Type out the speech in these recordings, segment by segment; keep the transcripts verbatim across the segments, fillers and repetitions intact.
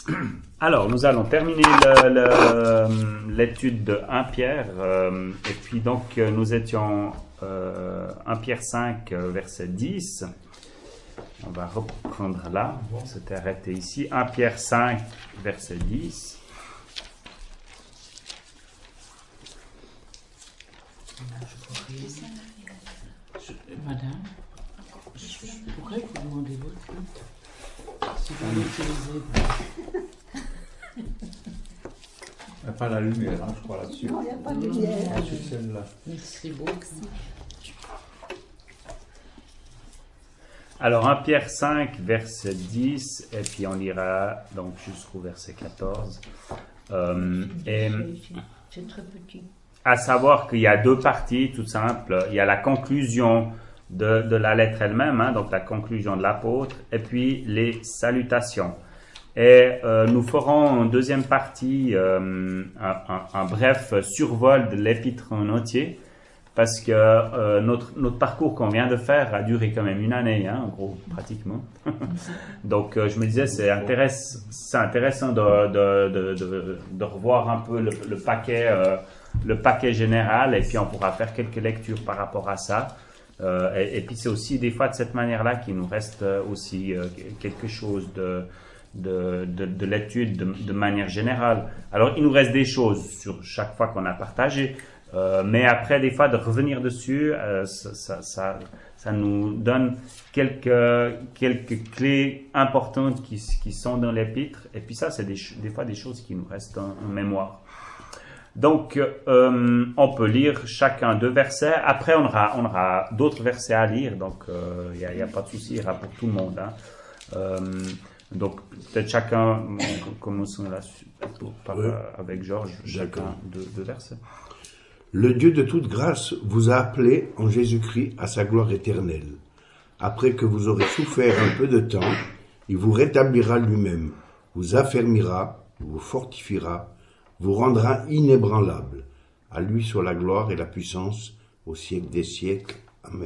Alors, nous allons terminer l'étude de un Pierre. Euh, et puis donc, nous étions euh, un Pierre cinq, verset dix. On va reprendre là. On s'était arrêté ici. un Pierre cinq, verset dix. Madame, pourquoi vous demandez votre compte si vous l'utilisez? Il n'y a pas la lumière, hein, je crois, là-dessus. Non, il n'y a pas de lumière. Ensuite, celle-là. C'est beau. Alors, un Pierre cinq, verset dix, et puis on ira donc jusqu'au verset quatorze. Euh, et C'est très petit. à savoir qu'il y a deux parties, tout simple. Il y a la conclusion de, de la lettre elle-même, hein, donc la conclusion de l'apôtre, et puis les salutations. Et euh, nous ferons en deuxième partie euh, un, un, un bref survol de l'épître en entier, parce que euh, notre, notre parcours qu'on vient de faire a duré quand même une année, hein, en gros, pratiquement. Donc euh, je me disais, c'est intéressant, c'est intéressant de, de, de, de, de revoir un peu le, le paquet, euh, le paquet général, et puis on pourra faire quelques lectures par rapport à ça. Euh, et, et puis c'est aussi des fois de cette manière-là qu'il nous reste aussi euh, quelque chose de de, de, de l'étude de, de manière générale. Alors, il nous reste des choses sur chaque fois qu'on a partagé, euh, mais après, des fois, de revenir dessus, euh, ça, ça, ça, ça nous donne quelques, quelques clés importantes qui, qui sont dans l'épître, et puis ça, c'est des, des fois des choses qui nous restent en, en mémoire. Donc, euh, on peut lire chacun deux versets. Après, on aura, on aura d'autres versets à lire, donc il euh, n'y a, y a pas de souci, il y aura pour tout le monde, hein. Euh, Donc, peut-être chacun, commençons là par, oui. avec Georges, chacun deux, deux versets. Le Dieu de toute grâce vous a appelé en Jésus-Christ à sa gloire éternelle. Après que vous aurez souffert un peu de temps, il vous rétablira lui-même, vous affermira, vous fortifiera, vous rendra inébranlable. À lui soit la gloire et la puissance au siècle des siècles. Amen.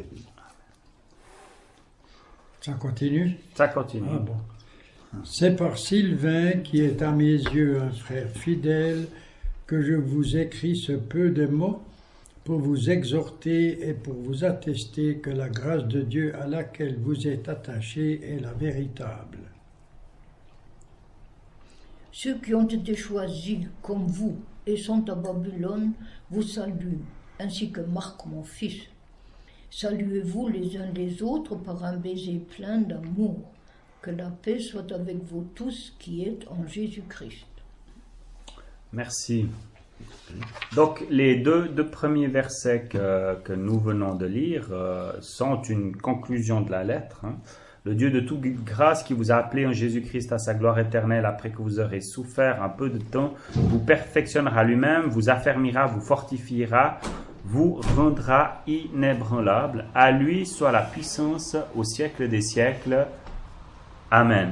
Ça continue? Ça continue. Ah bon. C'est par Sylvain, qui est à mes yeux un frère fidèle, que je vous écris ce peu de mots pour vous exhorter et pour vous attester que la grâce de Dieu à laquelle vous êtes attachés est la véritable. Ceux qui ont été choisis comme vous et sont à Babylone vous saluent, ainsi que Marc, mon fils. Saluez-vous les uns les autres par un baiser plein d'amour. Que la paix soit avec vous tous qui êtes en Jésus-Christ. Merci. Donc, les deux, deux premiers versets que, que nous venons de lire euh, sont une conclusion de la lettre. Hein. Le Dieu de toute grâce qui vous a appelé en Jésus-Christ à sa gloire éternelle après que vous aurez souffert un peu de temps, vous perfectionnera lui-même, vous affermira, vous fortifiera, vous rendra inébranlable. À lui soit la puissance au siècle des siècles. Amen.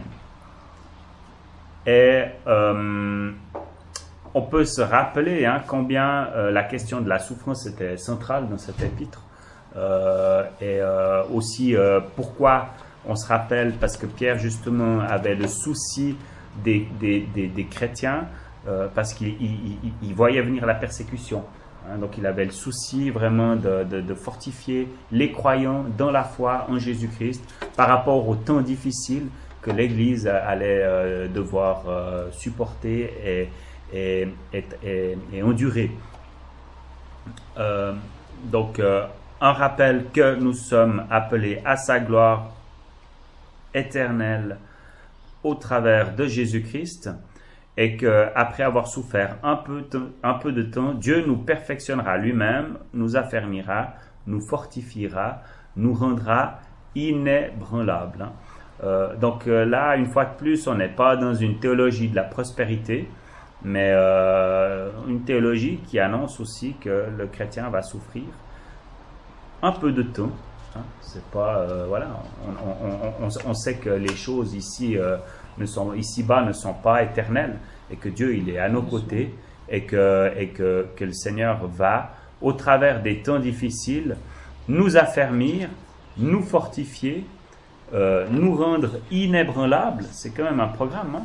Et euh, on peut se rappeler hein, combien euh, la question de la souffrance était centrale dans cet épître. Euh, et euh, aussi euh, pourquoi on se rappelle, parce que Pierre justement avait le souci des, des, des, des chrétiens, euh, parce qu'il il, il, il voyait venir la persécution. Hein, donc il avait le souci vraiment de, de, de fortifier les croyants dans la foi en Jésus-Christ par rapport aux temps difficiles que l'Église allait euh, devoir euh, supporter et, et, et, et, et endurer. Euh, donc, euh, un rappel que nous sommes appelés à sa gloire éternelle au travers de Jésus-Christ et qu'après avoir souffert un peu, un peu de temps, Dieu nous perfectionnera lui-même, nous affermira, nous fortifiera, nous rendra inébranlables. Hein. Euh, donc euh, là, une fois de plus, on n'est pas dans une théologie de la prospérité, mais euh, une théologie qui annonce aussi que le chrétien va souffrir un peu de temps. Hein. C'est pas, euh, voilà, on, on, on, on sait que les choses ici, euh, ne sont, ici-bas ne sont pas éternelles et que Dieu il est à nos côtés et que, et que, que le Seigneur va, au travers des temps difficiles, nous affermir, nous fortifier, Euh, nous rendre inébranlables. C'est quand même un programme, hein?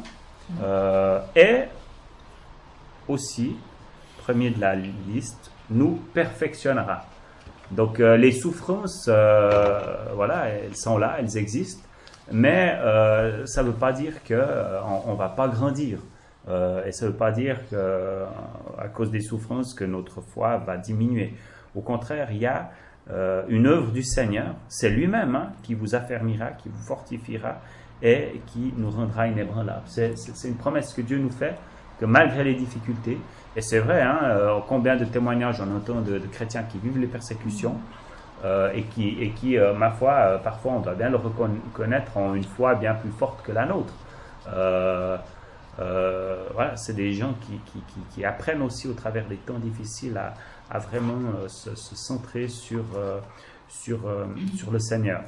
Euh, et aussi, premier de la liste, nous perfectionnera. Donc euh, les souffrances, euh, voilà, elles sont là, elles existent, mais euh, ça ne veut pas dire qu'on euh, ne va pas grandir. Euh, et ça ne veut pas dire qu'à cause des souffrances que notre foi va diminuer. Au contraire, il y a euh, une œuvre du Seigneur, c'est lui-même hein, qui vous affermira, qui vous fortifiera et qui nous rendra inébranlables. C'est, c'est, c'est une promesse que Dieu nous fait, que malgré les difficultés, et c'est vrai, hein, euh, combien de témoignages on entend de, de chrétiens qui vivent les persécutions euh, et qui, et qui euh, ma foi, euh, parfois on doit bien le reconnaître, ont une foi bien plus forte que la nôtre. Euh, euh, voilà, c'est des gens qui, qui, qui, qui apprennent aussi au travers des temps difficiles à, à vraiment euh, se, se centrer sur, euh, sur, euh, sur le Seigneur.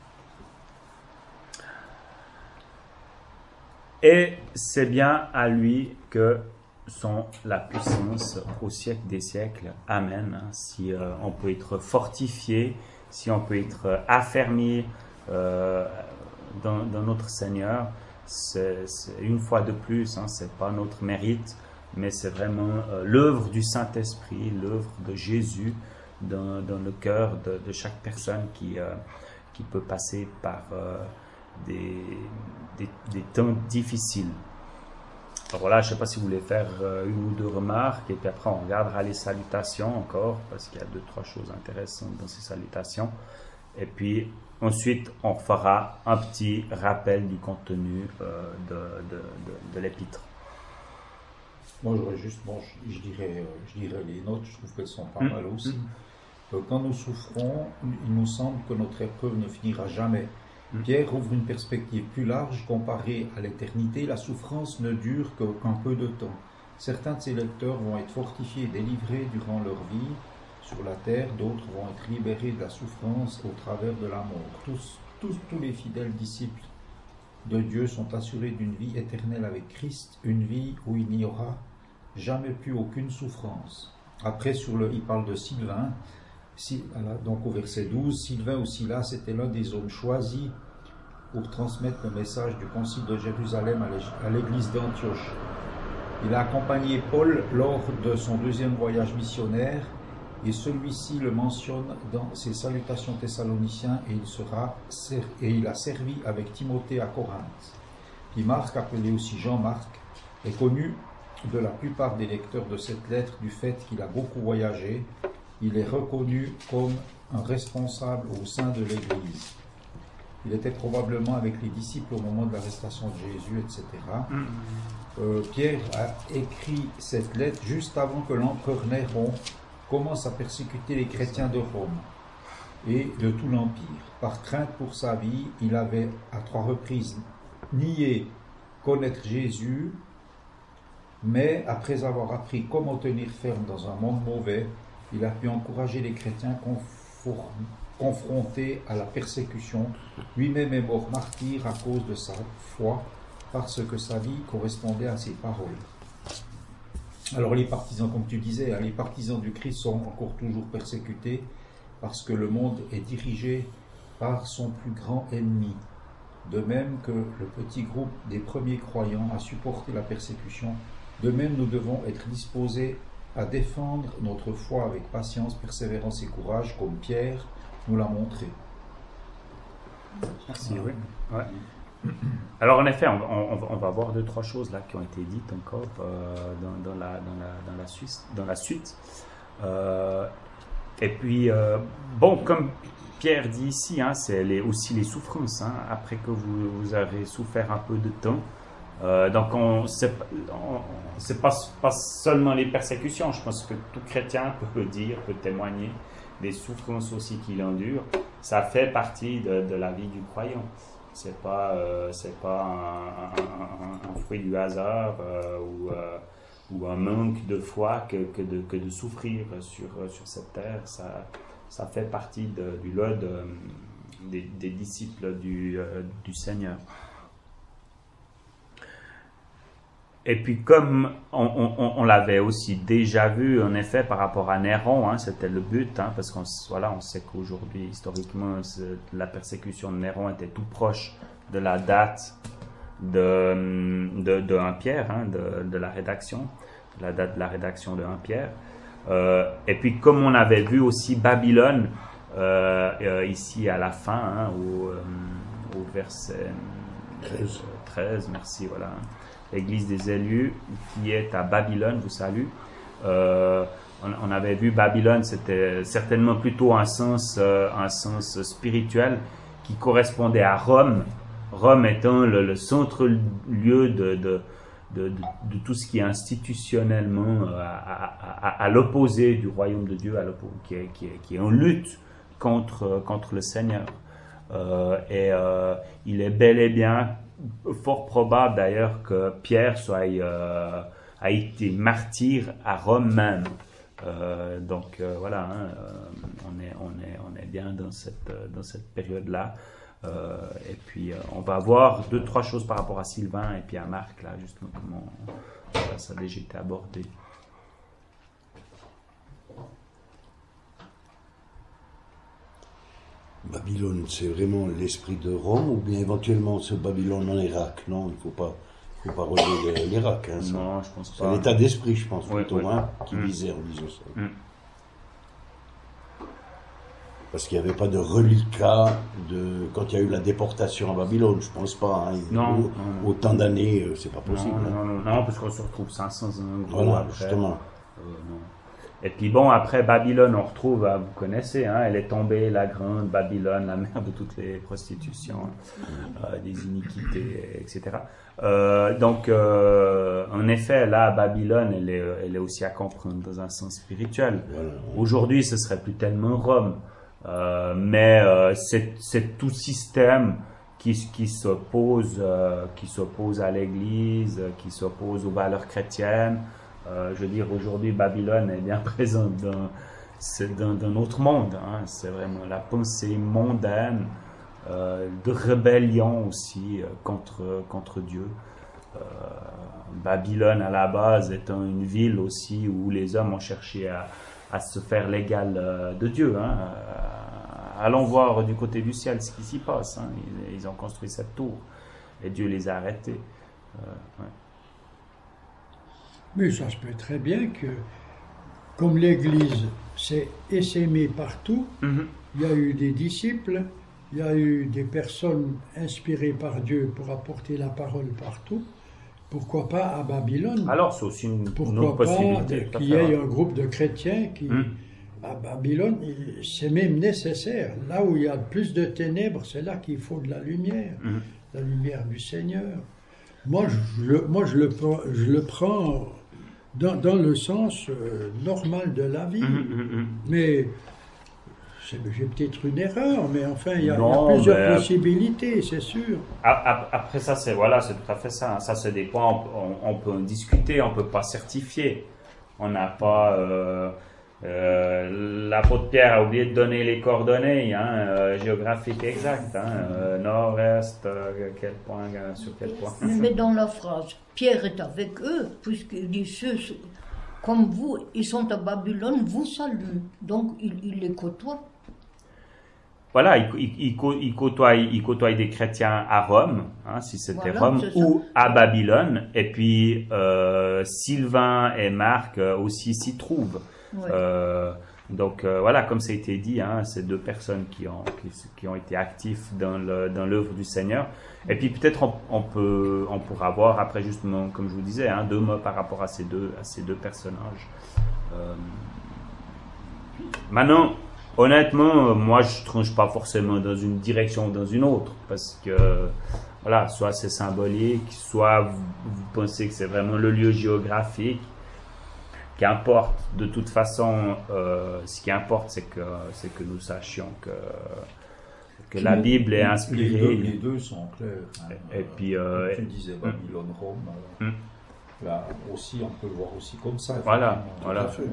Et c'est bien à lui que sont la puissance au siècle des siècles. Amen. Si euh, on peut être fortifié, si on peut être affermi euh, dans, dans notre Seigneur, c'est, c'est une fois de plus, hein, c'est pas notre mérite, mais c'est vraiment euh, l'œuvre du Saint-Esprit, l'œuvre de Jésus dans, dans le cœur de, de chaque personne qui, euh, qui peut passer par euh, des, des, des temps difficiles. Alors voilà, je ne sais pas si vous voulez faire euh, une ou deux remarques, et puis après on regardera les salutations encore, parce qu'il y a deux, trois choses intéressantes dans ces salutations. Et puis ensuite, on fera un petit rappel du contenu euh, de, de, de, de l'épître. Moi, j'aurais juste, bon, je, je, dirais, je dirais les notes, je trouve qu'elles sont pas mmh. mal aussi. Euh, quand nous souffrons, il nous semble que notre épreuve ne finira jamais. Pierre ouvre une perspective plus large comparée à l'éternité. La souffrance ne dure que, qu'un peu de temps. Certains de ses lecteurs vont être fortifiés et délivrés durant leur vie sur la terre, d'autres vont être libérés de la souffrance au travers de la mort. Tous, tous, tous les fidèles disciples de Dieu sont assurés d'une vie éternelle avec Christ, une vie où il n'y aura jamais plus aucune souffrance. Après, sur le, il parle de Sylvain. Si, voilà, donc au verset douze, Sylvain ou Silas était l'un des hommes choisis pour transmettre le message du concile de Jérusalem à l'église d'Antioche. Il a accompagné Paul lors de son deuxième voyage missionnaire et celui-ci le mentionne dans ses salutations thessaloniciens et il, sera, et il a servi avec Timothée à Corinthe. Puis Marc, appelé aussi Jean-Marc, est connu de la plupart des lecteurs de cette lettre du fait qu'il a beaucoup voyagé. Il est reconnu comme un responsable au sein de l'Église. Il était probablement avec les disciples au moment de l'arrestation de Jésus, et cetera. Euh, Pierre a écrit cette lettre juste avant que l'empereur Néron commence à persécuter les chrétiens de Rome et de tout l'Empire. Par crainte pour sa vie, il avait à trois reprises nié connaître Jésus, mais après avoir appris comment tenir ferme dans un monde mauvais, il a pu encourager les chrétiens confrontés à la persécution. Lui-même est mort martyr à cause de sa foi, parce que sa vie correspondait à ses paroles. Alors les partisans, comme tu disais, les partisans du Christ sont encore toujours persécutés, parce que le monde est dirigé par son plus grand ennemi. De même que le petit groupe des premiers croyants a supporté la persécution, de même nous devons être disposés à défendre notre foi avec patience, persévérance et courage, comme Pierre nous l'a montré. Merci, oui. Ouais. Alors en effet, on, on, on va voir deux, trois choses là qui ont été dites encore euh, dans, dans, la, dans, la, dans, la suite, dans la suite. Euh, et puis, euh, bon, comme Pierre dit ici, hein, c'est les, aussi les souffrances, hein, après que vous, vous avez souffert un peu de temps. Euh, donc, on, c'est, on, c'est pas, pas seulement les persécutions. Je pense que tout chrétien peut dire, peut témoigner des souffrances aussi qu'il endure. Ça fait partie de, de la vie du croyant. C'est pas, euh, c'est pas un, un, un fruit du hasard euh, ou, euh, ou un manque de foi que, que, de, que de souffrir sur, sur cette terre. Ça, ça fait partie de, du lot de, des, des disciples du, euh, du Seigneur. Et puis comme on, on, on l'avait aussi déjà vu en effet par rapport à Néron, hein, c'était le but, hein, parce qu'on voilà, on sait qu'aujourd'hui historiquement la persécution de Néron était tout proche de la date de, de, de un Pierre, hein, de, de la rédaction, de la date de la rédaction de un Pierre. Euh, et puis comme on avait vu aussi Babylone, euh, euh, ici à la fin, hein, au, euh, au verset treize. treize, merci, voilà. L'église des élus qui est à Babylone vous salue. Euh, on, on avait vu Babylone, c'était certainement plutôt un sens, euh, un sens spirituel qui correspondait à Rome. Rome étant le, le centre-lieu de, de, de, de, de tout ce qui est institutionnellement à, à, à, à l'opposé du royaume de Dieu, à qui, est, qui, est, qui est en lutte contre, contre le Seigneur. Euh, et euh, il est bel et bien fort probable d'ailleurs que Pierre soit, euh, a été martyr à Rome même. Euh, donc euh, voilà, hein, euh, on, est, on, est, on est bien dans cette, dans cette période-là. Euh, et puis euh, on va voir deux, trois choses par rapport à Sylvain et puis à Marc, là, justement, comment voilà, ça a déjà été abordé. Babylone, c'est vraiment l'esprit de Rome ou bien éventuellement ce Babylone en Irak? Non, il ne faut pas, faut pas relever l'Irak. Hein, non, je pense pas. C'est l'état d'esprit, je pense, oui, plutôt, oui. hein, qui mm. visait en disant ça. Mm. Parce qu'il n'y avait pas de reliquat de, quand il y a eu la déportation à Babylone, je ne pense pas. Hein, non, au, non, non. Autant d'années, c'est pas possible. Non, hein. non, non, non, parce qu'on se retrouve cinq cents ans. Voilà, après. justement. Euh, non. Et puis bon, après Babylone, on retrouve, hein, vous connaissez, hein, elle est tombée, la grande Babylone, la mère de toutes les prostitutions, euh, des iniquités, et cetera. Euh, donc, euh, en effet, là, Babylone, elle est, elle est aussi à comprendre dans un sens spirituel. Voilà. Aujourd'hui, ce serait plus tellement Rome, euh, mais euh, c'est, c'est tout système qui, qui s'oppose, euh, qui s'oppose à l'Église, qui s'oppose aux valeurs chrétiennes. Euh, je veux dire, aujourd'hui, Babylone est bien présente dans, c'est dans, dans notre monde. Hein. C'est vraiment la pensée mondaine, euh, de rébellion aussi euh, contre, contre Dieu. Euh, Babylone, à la base, étant une ville aussi où les hommes ont cherché à, à se faire l'égal euh, de Dieu. Hein. Euh, allons voir du côté du ciel ce qui s'y passe. Hein. Ils, ils ont construit cette tour et Dieu les a arrêtés. Euh, ouais. Mais ça se peut très bien que, comme l'Église s'est essaimée partout, Mm-hmm. il y a eu des disciples, il y a eu des personnes inspirées par Dieu pour apporter la parole partout. Pourquoi pas à Babylone? Alors, c'est aussi une, une autre Pourquoi possibilité. pas qu'il y ait un groupe de chrétiens qui, Mm. à Babylone, c'est même nécessaire. Là où il y a plus de ténèbres, c'est là qu'il faut de la lumière, Mm. la lumière du Seigneur. Moi, je le, moi, je le, prends- je le prends dans, dans le sens euh, normal de la vie. Mm, mm, mm. Mais c'est- j'ai peut-être une erreur, mais enfin, il y a, il y a Non, plusieurs mais- possibilités, c'est sûr. A- a- Après ça, c'est voilà, c'est tout à fait ça. Ça, c'est des points, on, on- on peut en discuter, on peut pas certifier. On n'a pas. Euh, euh, L'apôtre Pierre a oublié de donner les coordonnées hein, euh, géographiques exactes. Hein, euh, nord, est, euh, quel point, euh, sur quel point. Mais dans la phrase, Pierre est avec eux, puisqu'il dit ceux comme vous, ils sont à Babylone, vous saluent. Donc il, il les côtoie. Voilà, il, il, il, co- il côtoie, il côtoie des chrétiens à Rome, hein, si c'était Voilà, Rome, c'est ça. ou à Babylone. Et puis euh, Sylvain et Marc euh, aussi s'y trouvent. Ouais. Euh, donc euh, voilà, comme ça a été dit, hein, ces deux personnes qui ont, qui, qui ont été actifs dans le, dans l'œuvre du Seigneur. Et puis peut-être on, on peut, on pourra voir après justement, comme je vous disais, hein, deux mots par rapport à ces deux, à ces deux personnages. Euh, maintenant, honnêtement, moi je tranche pas forcément dans une direction ou dans une autre, parce que voilà, soit c'est symbolique, soit vous, vous pensez que c'est vraiment le lieu géographique. Qu'importe, de toute façon, euh, ce qui importe, c'est que, c'est que nous sachions que, que la Bible est inspirée. Les deux, les deux sont clairs. Hein. Et, et puis, euh, Comme tu disais, Babylone, Rome. Mm. Là aussi, on peut le voir aussi comme ça. Voilà, effectivement. voilà. Tout à fait.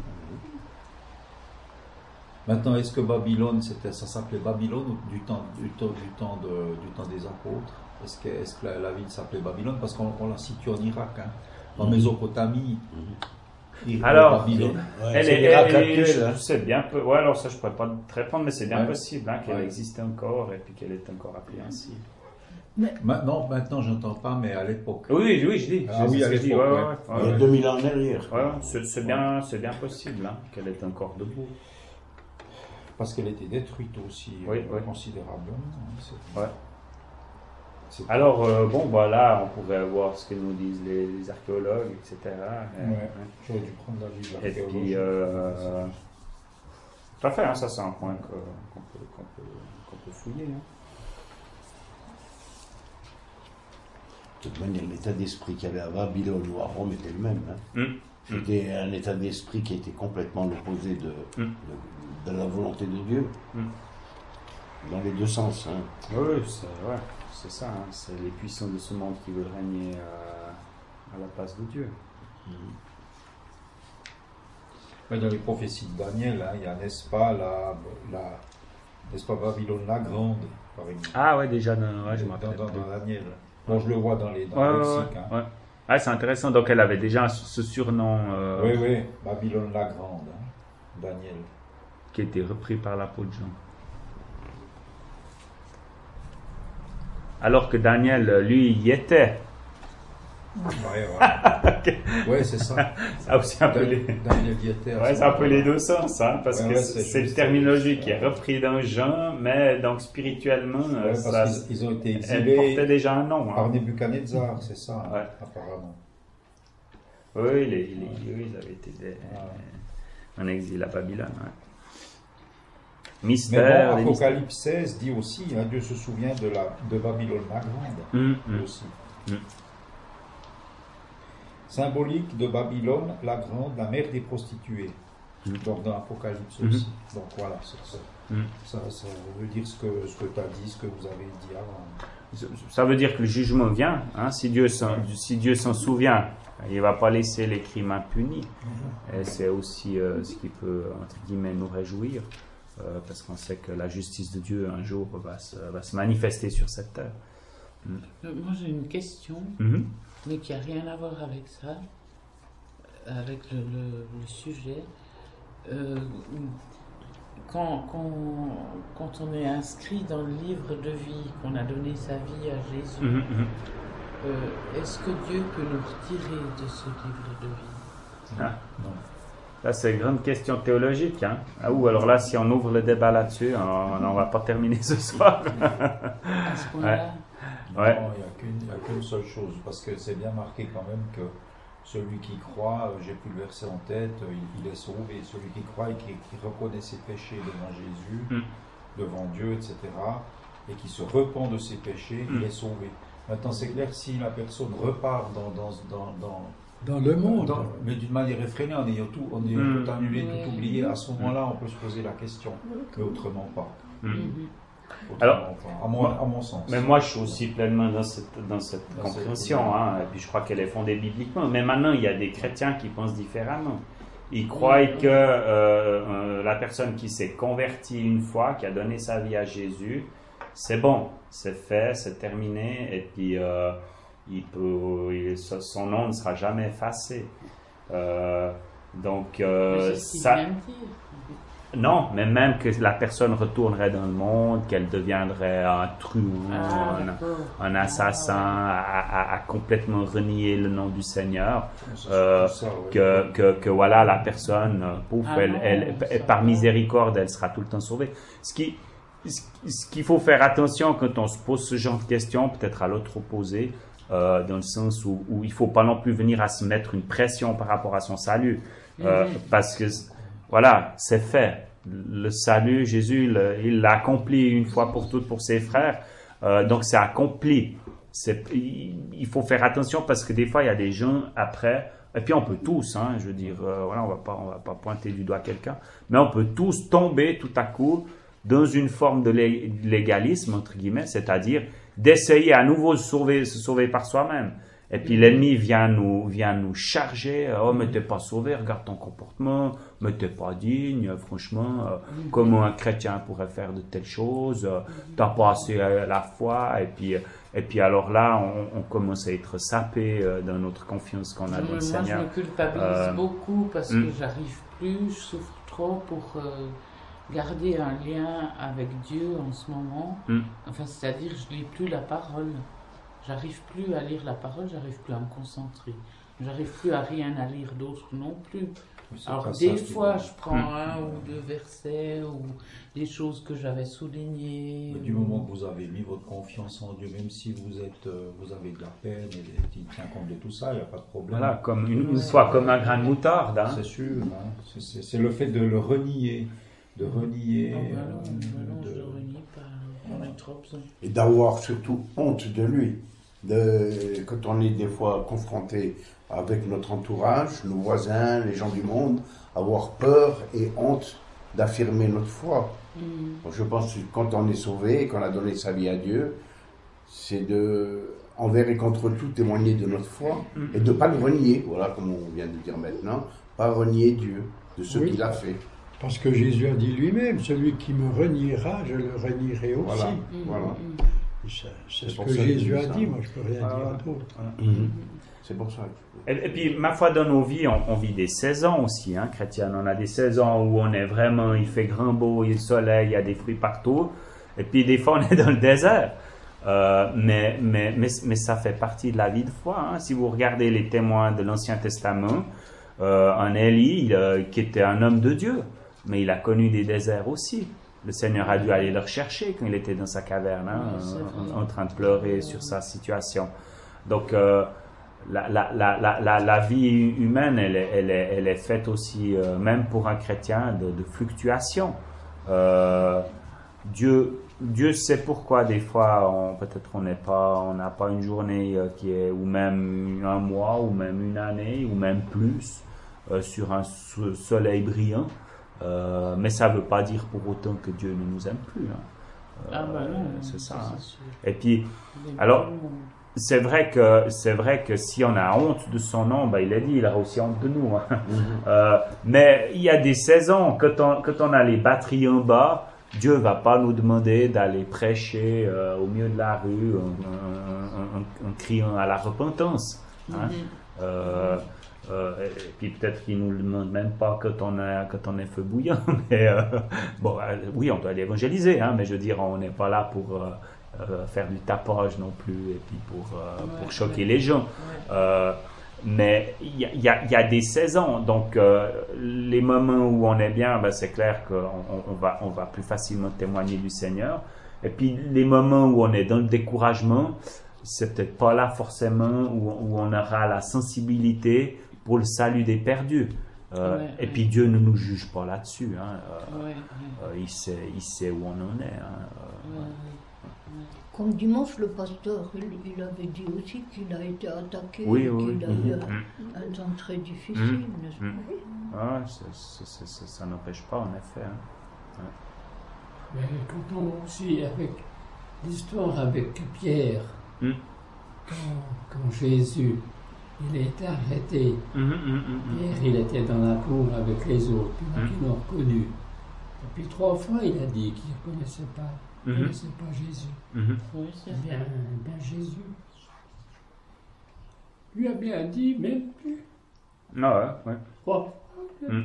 Maintenant, est-ce que Babylone, c'était, ça s'appelait Babylone du temps, du temps, du temps, de, du temps des apôtres? Est-ce que, est-ce que la, la ville s'appelait Babylone? Parce qu'on on la situe en Irak, hein, en Mésopotamie. Irak, Alors, Babylone. Ouais, Elle c'est est, l'Irak elle est- actuel, je- hein. je sais bien peu. Ouais, alors ça, je pourrais pas te répondre, mais c'est bien Ouais. possible hein, qu'elle Ouais. existe encore et puis qu'elle est encore appelée ainsi. Mais Maintenant, maintenant j'entends pas, mais à l'époque. Oui, oui, je dis. Ah je- oui, c'est à ce que je dis, l'époque, ouais, ouais. ouais, Il y a ouais. deux mille ans en arrière. Ouais, c'est c'est bien, c'est bien possible hein, qu'elle est encore debout. Parce qu'elle était détruite aussi Oui, euh, oui. considérablement. hein, c'est- Ouais. c'est- Alors, euh, bon, voilà, on pourrait voir ce que nous disent les, les archéologues, et cetera. Euh, Ouais. J'aurais dû prendre la vie de Et l'archéologie. puis, euh, tout à fait, hein, ça c'est un point que- qu'on peut, qu'on peut, qu'on peut fouiller. hein. De toute manière, l'état d'esprit qu'il y avait à Babylone ou à Rome était le même. hein. Hum, C'était un état d'esprit qui était complètement l'opposé de, hum. de, de la volonté de Dieu. Mm. Dans les deux sens. hein. Oui, c'est ouais, c'est ça, hein, c'est les puissants de ce monde qui veulent régner euh, à la place de Dieu. Mais dans les prophéties de Daniel, hein, il y a, n'est-ce pas, la, la, n'est-ce pas, Babylone la Grande, par exemple. Ah ouais, déjà, dans, ouais, je me dans, rappelle. dans, plus. dans Daniel. Bon, je le vois dans les dans Ouais, le ouais, lexique, ouais, hein. ouais. Ah, c'est intéressant, donc elle avait déjà ce surnom euh, Oui, oui, Babylone la Grande, hein, Daniel. qui a été repris par l'apôtre Jean. Alors que Daniel, lui, y était. Ouais, ouais. Ouais, c'est ça. Ça aussi un peu les... Daniel y était. à Ouais, ce c'est un peu moment-là. les deux sens, hein, parce Ouais, que ouais, c'est c'est c'est une juste, terminologie c'est- qui est reprise d'un Jean, mais donc spirituellement, Ouais, euh, parce ça, qu'ils ils ont été elle portait exilés déjà un nom. par Hein. Nebuchadnezzar, c'est ça, hein, Ouais. apparemment. Oui, les, les, oui, ils avaient été des- Ouais. en exil à Babylone. Ouais. Mais Mystère. bon, les mystères. Apocalypse seize dit aussi, hein, Dieu se souvient de, la, de Babylone la Grande, Hum, hum. aussi. Mm. Symbolique de Babylone la Grande, la mère des prostituées. Mm. Donc dans l'Apocalypse Mhm. aussi. Donc voilà, c'est ça. Mm. Ça, ça veut dire ce que, ce que tu as dit, ce que vous avez dit avant. Ça veut dire que le jugement vient. Hein, si Dieu s'en si Dieu s'en souvient, il ne va pas laisser les crimes impunis. Et c'est aussi euh, ce qui peut, entre guillemets, nous réjouir. euh, parce qu'on sait que la justice de Dieu, un jour, va se, va se manifester sur cette terre. Euh, Moi j'ai une question, Mhm. mais qui n'a rien à voir avec ça, avec le, le- le sujet. Euh, quand, quand, quand on est inscrit dans le livre de vie, qu'on a donné sa vie à Jésus, Mhm, mhm. euh, est-ce que Dieu peut nous retirer de ce livre de vie? Ah. Là, c'est une grande question théologique. Hein. Ah, ou alors là, si on ouvre le débat là-dessus, on ne va pas terminer ce soir. À ce point-là, Ouais. Non, il n'y a qu'une- il y a qu'une seule chose, parce que c'est bien marqué quand même que celui qui croit, euh, j'ai plus le verset en tête, euh, il, il est sauvé. Celui qui croit et qui, qui reconnaît ses péchés devant Jésus, Mm. devant Dieu, et cetera, et qui se repent de ses péchés, Mm. il est sauvé. Maintenant, c'est clair que si la personne repart dans, dans, dans, dans, Dans le monde. dans- mais d'une manière effrénée, en ayant tout, en ayant Mm. tout annulé, Oui. tout oublié, à ce moment-là, on peut se poser la question, mais autrement pas. Mhm. mhm. Autrement Alors, pas. À mon, à mon sens. Mais moi, je suis aussi pleinement dans cette, dans cette Dans compréhension. cette- Hein, et puis, je crois qu'elle est fondée bibliquement. Mais maintenant, il y a des chrétiens qui pensent différemment. Ils croient que euh, euh, la personne qui s'est convertie une fois, qui a donné sa vie à Jésus, c'est bon, c'est fait, c'est terminé. Et puis, euh, il peut, il- son nom ne sera jamais effacé. Euh, donc, euh, Mais c'est ce qu'il ça. vient de dire. Non, mais même que la personne retournerait dans le monde, qu'elle deviendrait un truand, Ah, un, d'accord. un assassin, à, à- à complètement renier le nom du Seigneur, C'est euh, ça, ouais. que, que, que voilà, la personne, euh, pouf, Ah elle, non, elle- ça par va. miséricorde, elle sera tout le temps sauvée. Ce qui, ce ce qu'il faut faire attention quand on se pose ce genre de questions, peut-être à l'autre opposé, euh, dans le sens où, où il ne faut pas non plus venir à se mettre une pression par rapport à son salut, euh, Mhm. parce que voilà, c'est fait. Le salut, Jésus, le- il l'a accompli une fois pour toutes pour ses frères. Euh, donc c'est accompli. C'est, il, il faut faire attention parce que des fois il y a des gens après, et puis on peut tous, hein, je veux dire, euh, voilà, on va pas, on va pas pointer du doigt quelqu'un, mais on peut tous tomber tout à coup dans une forme de lé- légalisme entre guillemets, c'est-à-dire d'essayer à nouveau de sauver, se sauver par soi-même. Et puis l'ennemi vient nous, vient nous charger. Oh, mais t'es pas sauvé, regarde ton comportement, mais t'es pas digne, franchement. euh, comment un chrétien pourrait faire de telles choses? euh, T'as pas assez euh, la foi. Et puis, euh, et puis alors là, on, on commence à être sapé euh, dans notre confiance qu'on a Non, dans mais le moi, Seigneur. je me culpabilise Euh, beaucoup parce hmm. que j'arrive plus, je souffre trop pour, euh, garder un lien avec Dieu en ce moment. Mm. Enfin, c'est-à-dire, je lis plus la parole. J'arrive plus à lire la parole, j'arrive plus à me concentrer. J'arrive plus à rien à lire d'autre non plus. C'est Alors pas des ça qui fois, va. je prends un ou deux versets ou des choses que j'avais soulignées. Mais du ou- moment que vous avez mis votre confiance en Dieu, même si vous êtes, euh, vous avez de la peine et il tient compte de tout ça, il n'y a pas de problème. Voilà, comme une, une fois comme un grain de moutarde. Hein. C'est sûr. Hein. C'est- C'est c'est le fait de le renier, de renier. Non, bah non, euh, bah non, de- je le renie pas. J'en ai trop besoin. Et d'avoir surtout honte de lui. De, quand on est des fois confronté avec notre entourage, nos voisins, les gens du monde, avoir peur et honte d'affirmer notre foi. Mm. Bon, je pense que quand on est sauvé, qu'on a donné sa vie à Dieu, c'est de, envers et contre tout, témoigner de notre foi et de ne pas le renier, voilà comme on vient de dire maintenant, pas renier Dieu de ce Oui. qu'il a fait. Parce que Jésus a dit lui-même, celui qui me reniera, je le renierai aussi. Voilà, Mm, voilà. mm. Et ça, C'est C'est ce pour que ça qu'il Jésus dit a ça. dit, moi je peux rien Ah, dire voilà. d'autre. Mhm. C'est pour ça. que- Et, et puis, ma foi, dans nos vies, on, on vit des saisons aussi, hein, chrétiennes. On a des saisons où on est vraiment, il fait grand beau, il y a le soleil, il y a des fruits partout. Et puis, des fois, on est dans le désert. Euh, mais, mais, mais, mais ça fait partie de la vie de foi. Hein. Si vous regardez les témoins de l'Ancien Testament, euh, un Élie, euh, qui était un homme de Dieu, mais il a connu des déserts aussi. Le Seigneur a dû aller le rechercher quand il était dans sa caverne, hein, Oui, c'est en, vrai. en train de pleurer sur sa situation. Donc, euh, la, la, la, la, la, la vie humaine, elle est, elle est, elle est faite aussi, euh, même pour un chrétien, de, de fluctuations. Euh, Dieu, Dieu sait pourquoi des fois, on, peut-être on n'est pas, on n'a pas une journée euh, qui est, ou même un mois, ou même une année, ou même plus, euh, sur un so- soleil brillant. Euh, mais ça ne veut pas dire pour autant que Dieu ne nous aime plus. Hein. Ah bah non, c'est ça. ça, hein. c'est sûr. Et puis, Il aime alors, tout le monde. c'est vrai que c'est vrai que si on a honte de son nom, ben il a dit, il a aussi honte de nous. Hein. Euh, mais il y a des saisons quand on quand on a les batteries en bas, Dieu va pas nous demander d'aller prêcher euh, au milieu de la rue en, en- en- en criant à la repentance. Hein. Mhm. Euh, euh, et puis peut-être qu'il nous le demande même pas quand on a quand on est feu bouillant. Mais euh, bon, euh, oui, on doit l'évangéliser, hein, mais je veux dire, on n'est pas là pour euh, euh, faire du tapage non plus et puis pour euh, Ouais, pour choquer ouais. les gens. Ouais. Euh, mais il y a, il y a- il y a des saisons, donc euh, les moments où on est bien, ben, c'est clair qu'on on, on va, on va plus facilement témoigner du Seigneur. Et puis les moments où on est dans le découragement, c'est peut-être pas là forcément où, où on aura la sensibilité pour le salut des perdus. Euh, Ouais, et ouais. puis Dieu ne nous juge pas là-dessus. Hein. Euh, Ouais, ouais, euh, il sait, il sait où on en est. Hein. Euh, ouais. Comme dimanche, le pasteur, il, il avait dit aussi qu'il a été attaqué, Oui, qu'il oui, a oui. eu un, Mhm. un temps très difficile, Mhm. n'est-ce pas? Mhm. Ouais, c'est- c'est- c'est- c'est- ça n'empêche pas, en effet. Hein. Mais quand on aussi avec l'histoire avec Pierre, Mm. quand, quand Jésus il est arrêté, Mhm, mhm, mhm. Pierre il était dans la cour avec les autres, puis Mm. qui l'ont reconnu. Et puis trois fois il a dit qu'il ne reconnaissait pas, il ne Mhm. connaissait pas Jésus. Mhm. Oui, c'est Eh bien, ça. eh bien Jésus lui a bien dit, même plus. Ah ouais, ouais. Oh, Mm.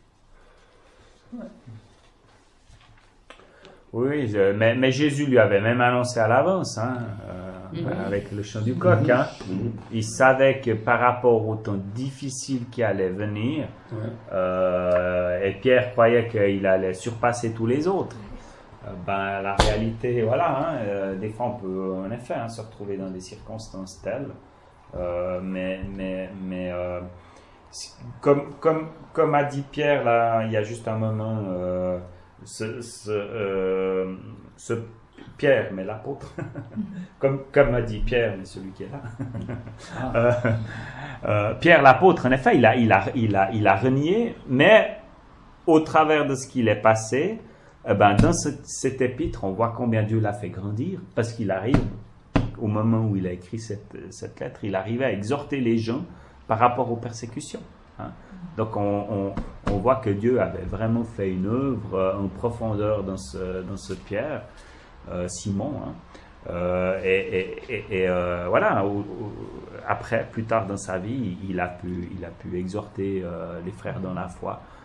Oui, je- mais, mais Jésus lui avait même annoncé à l'avance, hein, euh, Mhm. avec le chant du coq. Hein. Il savait que par rapport au temps difficile qui allait venir, ouais. euh, et Pierre croyait qu'il allait surpasser tous les autres. Euh, ben, la réalité, voilà, hein, euh, des fois on peut en effet hein, se retrouver dans des circonstances telles, euh, mais, mais, mais euh, si- comme, comme, comme a dit Pierre là, il y a juste un moment, euh, ce, ce, euh, ce Pierre, mais l'apôtre, comme, comme a dit Pierre, mais celui qui est là. Euh, euh, Pierre l'apôtre, en effet, il a, il a, il a, il a renié, mais au travers de ce qu'il est passé, eh ben, dans ce, cet épître, on voit combien Dieu l'a fait grandir, parce qu'il arrive, au moment où il a écrit cette, cette lettre, il arrivait à exhorter les gens par rapport aux persécutions. Hein. Donc on, on, on voit que Dieu avait vraiment fait une œuvre euh, en profondeur dans ce, dans ce Pierre, euh, Simon. Hein. Euh, et et, et, et euh, voilà, au- au- après, plus tard dans sa vie, il a pu, il a pu exhorter euh, les frères dans la foi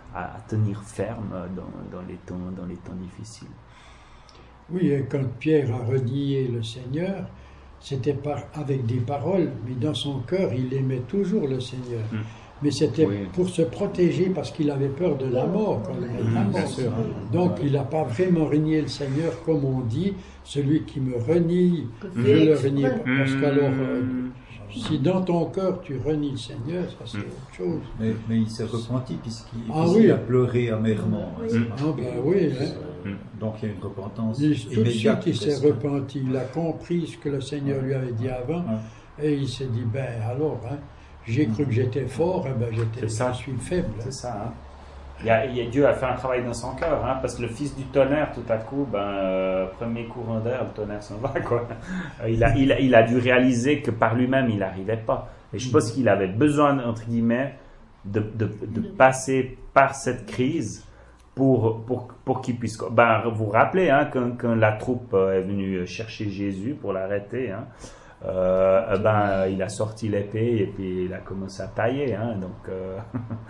à, à tenir ferme dans, dans, les temps, dans les temps difficiles. Oui, et quand Pierre a renié le Seigneur, c'était par, avec des paroles, mais dans son cœur, il aimait toujours le Seigneur. Mm. Mais c'était oui. pour se protéger parce qu'il avait peur de la mort. Quand il mmh, bien sûr. Donc il n'a pas vraiment renié le Seigneur comme on dit, celui qui me renie, je le renie pas. Parce qu'alors, euh, si dans ton cœur tu renies le Seigneur, ça c'est autre chose. Mais, mais il s'est repenti puisqu'il, ah, puisqu'il oui. a pleuré amèrement. Oui. Ah ben oui. Hein. Donc il y a une repentance il, immédiate. Tout de suite il s'est repenti, il a compris ce que le Seigneur lui avait dit avant, ouais. Et il s'est dit, ben alors... Hein, j'ai cru que j'étais fort, eh ben j'étais, je suis faible. C'est ça. Hein. Il y a, il y a, Dieu a fait un travail dans son cœur, hein, parce que le fils du tonnerre, tout à coup, ben, euh, premier courant d'air, le tonnerre s'en va. Quoi. Il, a, il, a, il a dû réaliser que par lui-même, il n'arrivait pas. Et je pense qu'il avait besoin, entre guillemets, de, de, de passer par cette crise pour, pour, pour qu'il puisse... Ben, vous vous rappelez, hein, quand, quand la troupe est venue chercher Jésus pour l'arrêter, hein, Euh, ben, il a sorti l'épée et puis il a commencé à tailler, hein, donc euh,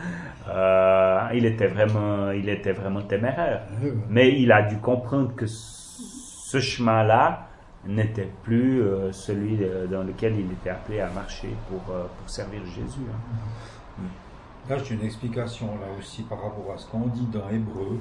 euh, il était vraiment, il était vraiment téméraire. Mais il a dû comprendre que ce chemin-là n'était plus euh, celui dans lequel il était appelé à marcher pour, euh, pour servir Jésus. Hein. Là, j'ai une explication là aussi par rapport à ce qu'on dit dans Hébreu.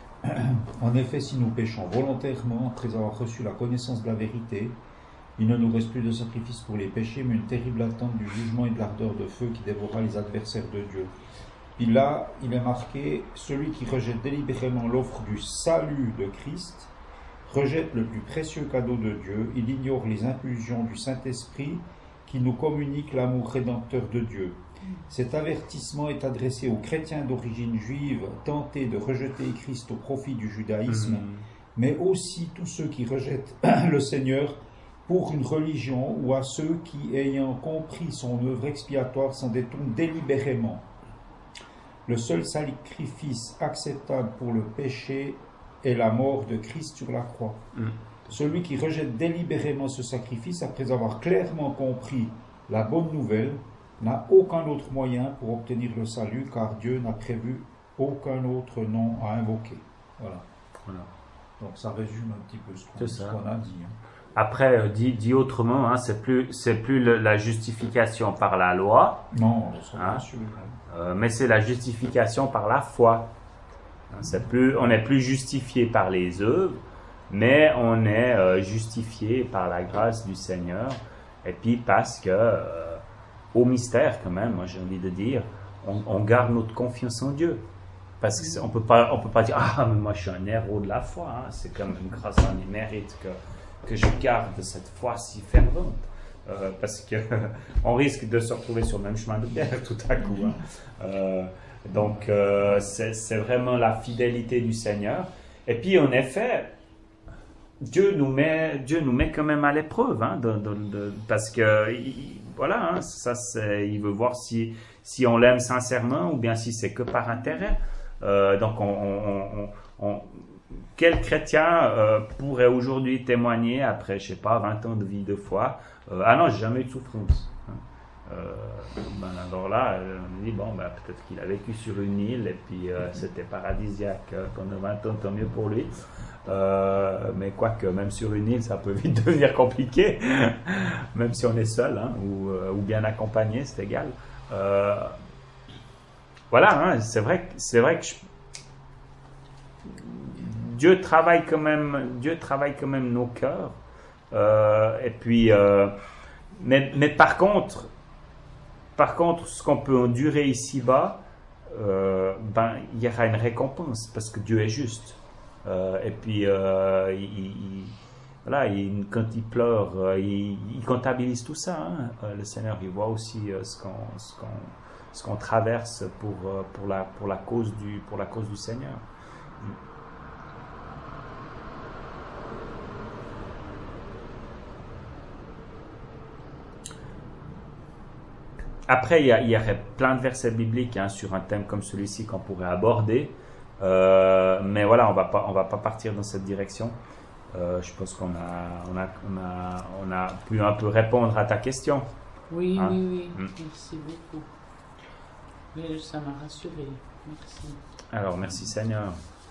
En effet, si nous péchons volontairement après avoir reçu la connaissance de la vérité, il ne nous reste plus de sacrifice pour les péchés, mais une terrible attente du jugement et de l'ardeur de feu qui dévorera les adversaires de Dieu. Puis là, il est marqué, celui qui rejette délibérément l'offre du salut de Christ, rejette le plus précieux cadeau de Dieu, il ignore les impulsions du Saint-Esprit qui nous communique l'amour rédempteur de Dieu. Cet avertissement est adressé aux chrétiens d'origine juive tentés de rejeter Christ au profit du judaïsme, mmh. mais aussi tous ceux qui rejettent le Seigneur pour une religion, ou à ceux qui, ayant compris son œuvre expiatoire, s'en détournent délibérément. Le seul sacrifice acceptable pour le péché est la mort de Christ sur la croix. Mm. Celui qui rejette délibérément ce sacrifice, après avoir clairement compris la bonne nouvelle, n'a aucun autre moyen pour obtenir le salut, car Dieu n'a prévu aucun autre nom à invoquer. Voilà. voilà. Donc ça résume un petit peu ce qu'on, ce qu'on a dit. Hein. Après, dit, dit autrement, hein, c'est plus, c'est plus le, la justification par la loi, non, hein, euh, mais c'est la justification par la foi. Hein, c'est plus, on n'est plus justifié par les œuvres, mais on est euh, justifié par la grâce du Seigneur. Et puis parce que, euh, au mystère quand même, moi j'ai envie de dire, on, on garde notre confiance en Dieu. Parce qu'on peut pas, on peut pas dire, ah, mais moi je suis un héros de la foi, hein, c'est quand même grâce à mes mérites que que je garde cette foi si fervente, euh, parce que on risque de se retrouver sur le même chemin de pierre tout à coup. Hein. Euh, donc euh, c'est, c'est vraiment la fidélité du Seigneur. Et puis en effet, Dieu nous met, Dieu nous met quand même à l'épreuve, hein, de, de, de, parce que il, voilà, hein, ça c'est, il veut voir si si on l'aime sincèrement ou bien si c'est que par intérêt. Euh, donc on, on, on, on quel chrétien euh, pourrait aujourd'hui témoigner après, je sais pas, vingt ans de vie de foi, euh, ah non, j'ai jamais eu de souffrance. Euh, ben alors là, on dit, bon, ben, peut-être qu'il a vécu sur une île et puis euh, c'était paradisiaque pendant vingt ans, tant mieux pour lui. Euh, mais quoique, même sur une île, ça peut vite devenir compliqué, même si on est seul, hein, ou, euh, ou bien accompagné, c'est égal. Euh, voilà, hein, c'est vrai, c'est vrai que je, Dieu travaille quand même, Dieu travaille quand même nos cœurs. Euh, et puis, euh, mais, mais par contre, par contre, ce qu'on peut endurer ici-bas, euh, ben, il y aura une récompense parce que Dieu est juste. Euh, et puis, euh, il, il, voilà, il, quand il pleure, il, il comptabilise tout ça. Hein. Le Seigneur, il voit aussi ce qu'on, ce qu'on, ce qu'on traverse pour, pour la, pour la cause du, pour la cause du Seigneur. Après, il y, a, il y aurait plein de versets bibliques hein, sur un thème comme celui-ci qu'on pourrait aborder. Euh, mais voilà, on va pas, on va pas partir dans cette direction. Euh, je pense qu'on a, on a, on a, on a pu un peu répondre à ta question. Oui, hein? oui, oui. Mm. Merci beaucoup. Mais ça m'a rassuré. Merci. Alors, merci Seigneur.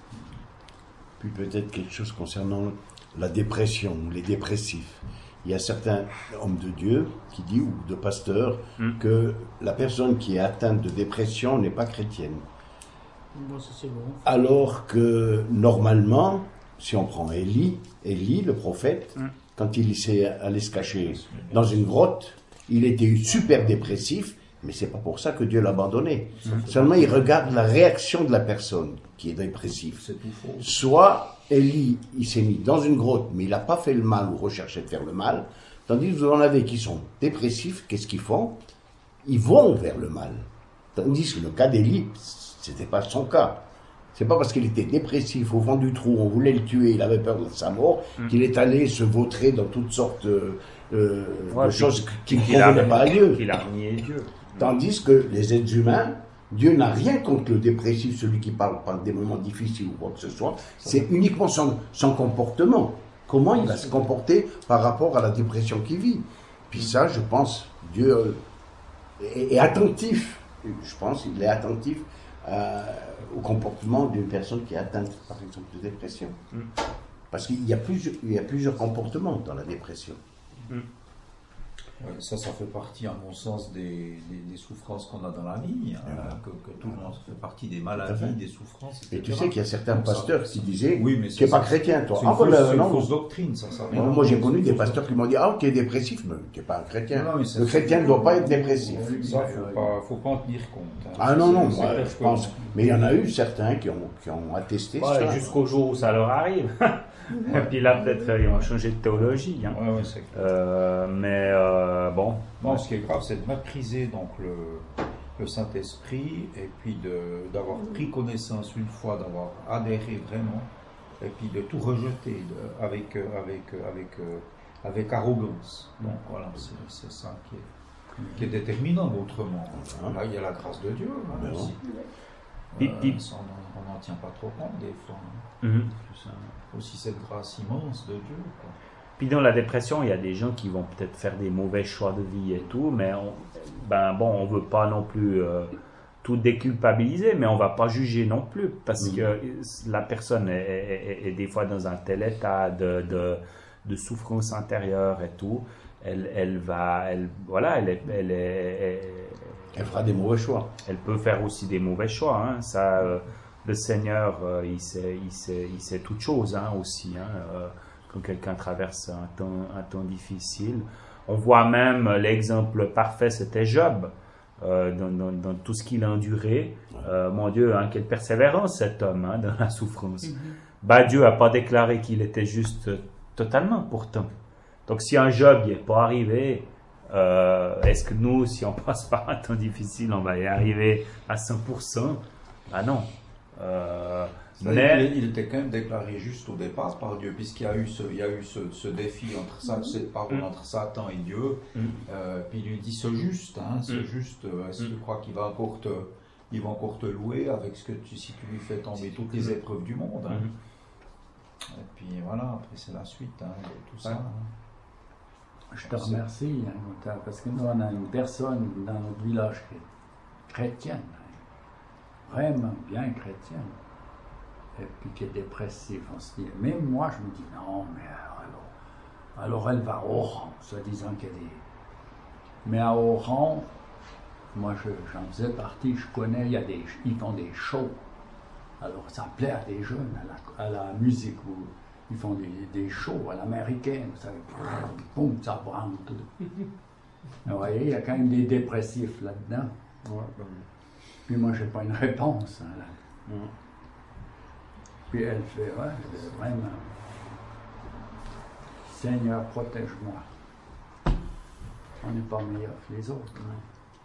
Puis peut-être quelque chose concernant la dépression, les dépressifs. Il y a certains hommes de Dieu qui disent, ou de pasteurs, Mm. que la personne qui est atteinte de dépression n'est pas chrétienne. Bon, ça c'est bon. Alors que normalement, si on prend Élie, Élie, le prophète, Mm. quand il s'est allé se cacher dans une grotte, il était super dépressif, mais c'est pas pour ça que Dieu l'a abandonné. Seulement, il regarde la réaction de la personne qui est dépressive. C'est tout faux. Soit Élie, il s'est mis dans une grotte, mais il n'a pas fait le mal ou recherché de faire le mal, tandis que vous en avez qui sont dépressifs, qu'est-ce qu'ils font? Ils vont vers le mal. Tandis que le cas d'Élie, c'était pas son cas. C'est pas parce qu'il était dépressif au fond du trou, on voulait le tuer, il avait peur de sa mort, Mm. qu'il est allé se vautrer dans toutes sortes euh, euh, Ouais, de puis choses qui ne Qu'il a, convenaient pas à Dieu. qu'il a nié Dieu. Tandis que les êtres humains, Dieu n'a rien contre le dépressif, celui qui parle par des moments difficiles ou quoi que ce soit. C'est uniquement son, son comportement. Comment il va se comporter par rapport à la dépression qu'il vit. Puis ça, je pense, Dieu euh, est, est attentif. Je pense qu'il est attentif euh, au comportement d'une personne qui est atteinte, par exemple, de dépression. Mm. Parce qu'il y a plusieurs, il y a plusieurs comportements dans la dépression. Ouais, ça, ça fait partie, à mon sens, des, des, des souffrances qu'on a dans la vie, hein, Voilà. que, que tout le monde fait partie des Tout maladies, à fait. des souffrances, et cetera. Et tu sais qu'il y a certains Donc ça, pasteurs qui ça- disaient, oui, mais tu n'es ça, pas c'est- chrétien, toi. C'est Ah, une, fausse, ben, c'est une non. fausse doctrine, ça. ça Moi, moi, j'ai connu des pasteurs qui m'ont dit, ah, tu es dépressif, mais tu n'es pas un chrétien. Non, mais c'est- Le chrétien ne doit pas être dépressif. Ça, faut pas, faut pas en tenir compte. hein. Ah non, non, C'est- moi, c'est- je pense. Mais il y en a eu certains qui ont, qui ont attesté Ouais, ça. jusqu'au jour où ça leur arrive. Et puis là, peut-être, ils ont changé de théologie. Hein. Ouais, ouais, c'est clair. Euh, mais euh, bon. Non, ce qui est grave, c'est de mépriser donc le, le Saint-Esprit et puis de- d'avoir pris connaissance une fois, d'avoir adhéré vraiment, et puis de tout rejeter de- avec, euh, avec, euh, avec, euh, avec arrogance. Donc voilà, c'est c'est ça qui est, qui est déterminant autrement. Là, il y a la grâce de Dieu. Là, Ben aussi. Puis- Euh, puis- ça, on n'en tient pas trop compte des fois. hein. Mhm, c'est ça. Aussi cette grâce immense de Dieu. quoi. Puis dans la dépression, il y a des gens qui vont peut-être faire des mauvais choix de vie et tout, mais on, ben bon, on veut pas non plus euh, tout déculpabiliser, mais on va pas juger non plus, parce Mhm. que la personne est, est- est- est des fois dans un tel état de, de, de souffrance intérieure et tout, elle, elle va, elle, voilà, elle, est, elle, est, elle, Elle fera des mauvais choix. elle peut faire aussi des mauvais choix. Hein. Ça, euh, le Seigneur, euh, il sait, il sait, il sait toutes choses hein, aussi. Hein. Euh, quand quelqu'un traverse un temps, un temps difficile, on voit même euh, l'exemple parfait, c'était Job. Euh, dans, dans, dans tout ce qu'il a enduré, euh, mon Dieu, hein, quelle persévérance cet homme hein, dans la souffrance. Bah, Dieu n'a pas déclaré qu'il était juste euh, totalement pourtant. Donc si un Job n'y est pas arrivé, euh, est-ce que nous, si on passe par un temps difficile, on va y arriver à cent pour cent? Ah non. Euh, mais Il, il était quand même déclaré juste au départ par Dieu, puisqu'il y a eu ce, il y a eu ce, ce défi entre, ça, cette parole Mm. entre Satan et Dieu. Mm. Euh, puis il lui dit ce juste, hein, ce Mm. juste, euh, est-ce que Mm. tu crois qu'il va encore te, il va encore te louer avec ce que tu, si tu lui fais tomber toutes les Mm. épreuves du monde. hein. Mhm. Et puis voilà, après c'est la suite hein, de tout ça. Ouais. hein. Je te remercie, hein, Gautard, parce que nous, on a une personne dans notre village qui est chrétienne, hein, vraiment bien chrétienne, et puis qui est dépressive. On se dit, même moi, je me dis, non, mais alors, alors elle va au rang, se disant qu'elle est. Mais à Oran, moi, je- j'en faisais partie, je connais, il y a des, ils font des shows. Alors, ça plaît à des jeunes, à la, à la musique, où ils font des, des shows à l'américaine, vous savez, boum, ça branle tout. Vous voyez, il y a quand même des dépressifs là-dedans. Puis moi, j'ai pas une réponse. hein, là. Mhm. Puis elle fait, ouais, c'est vraiment. Seigneur, protège-moi. On n'est pas meilleur que les autres. hein.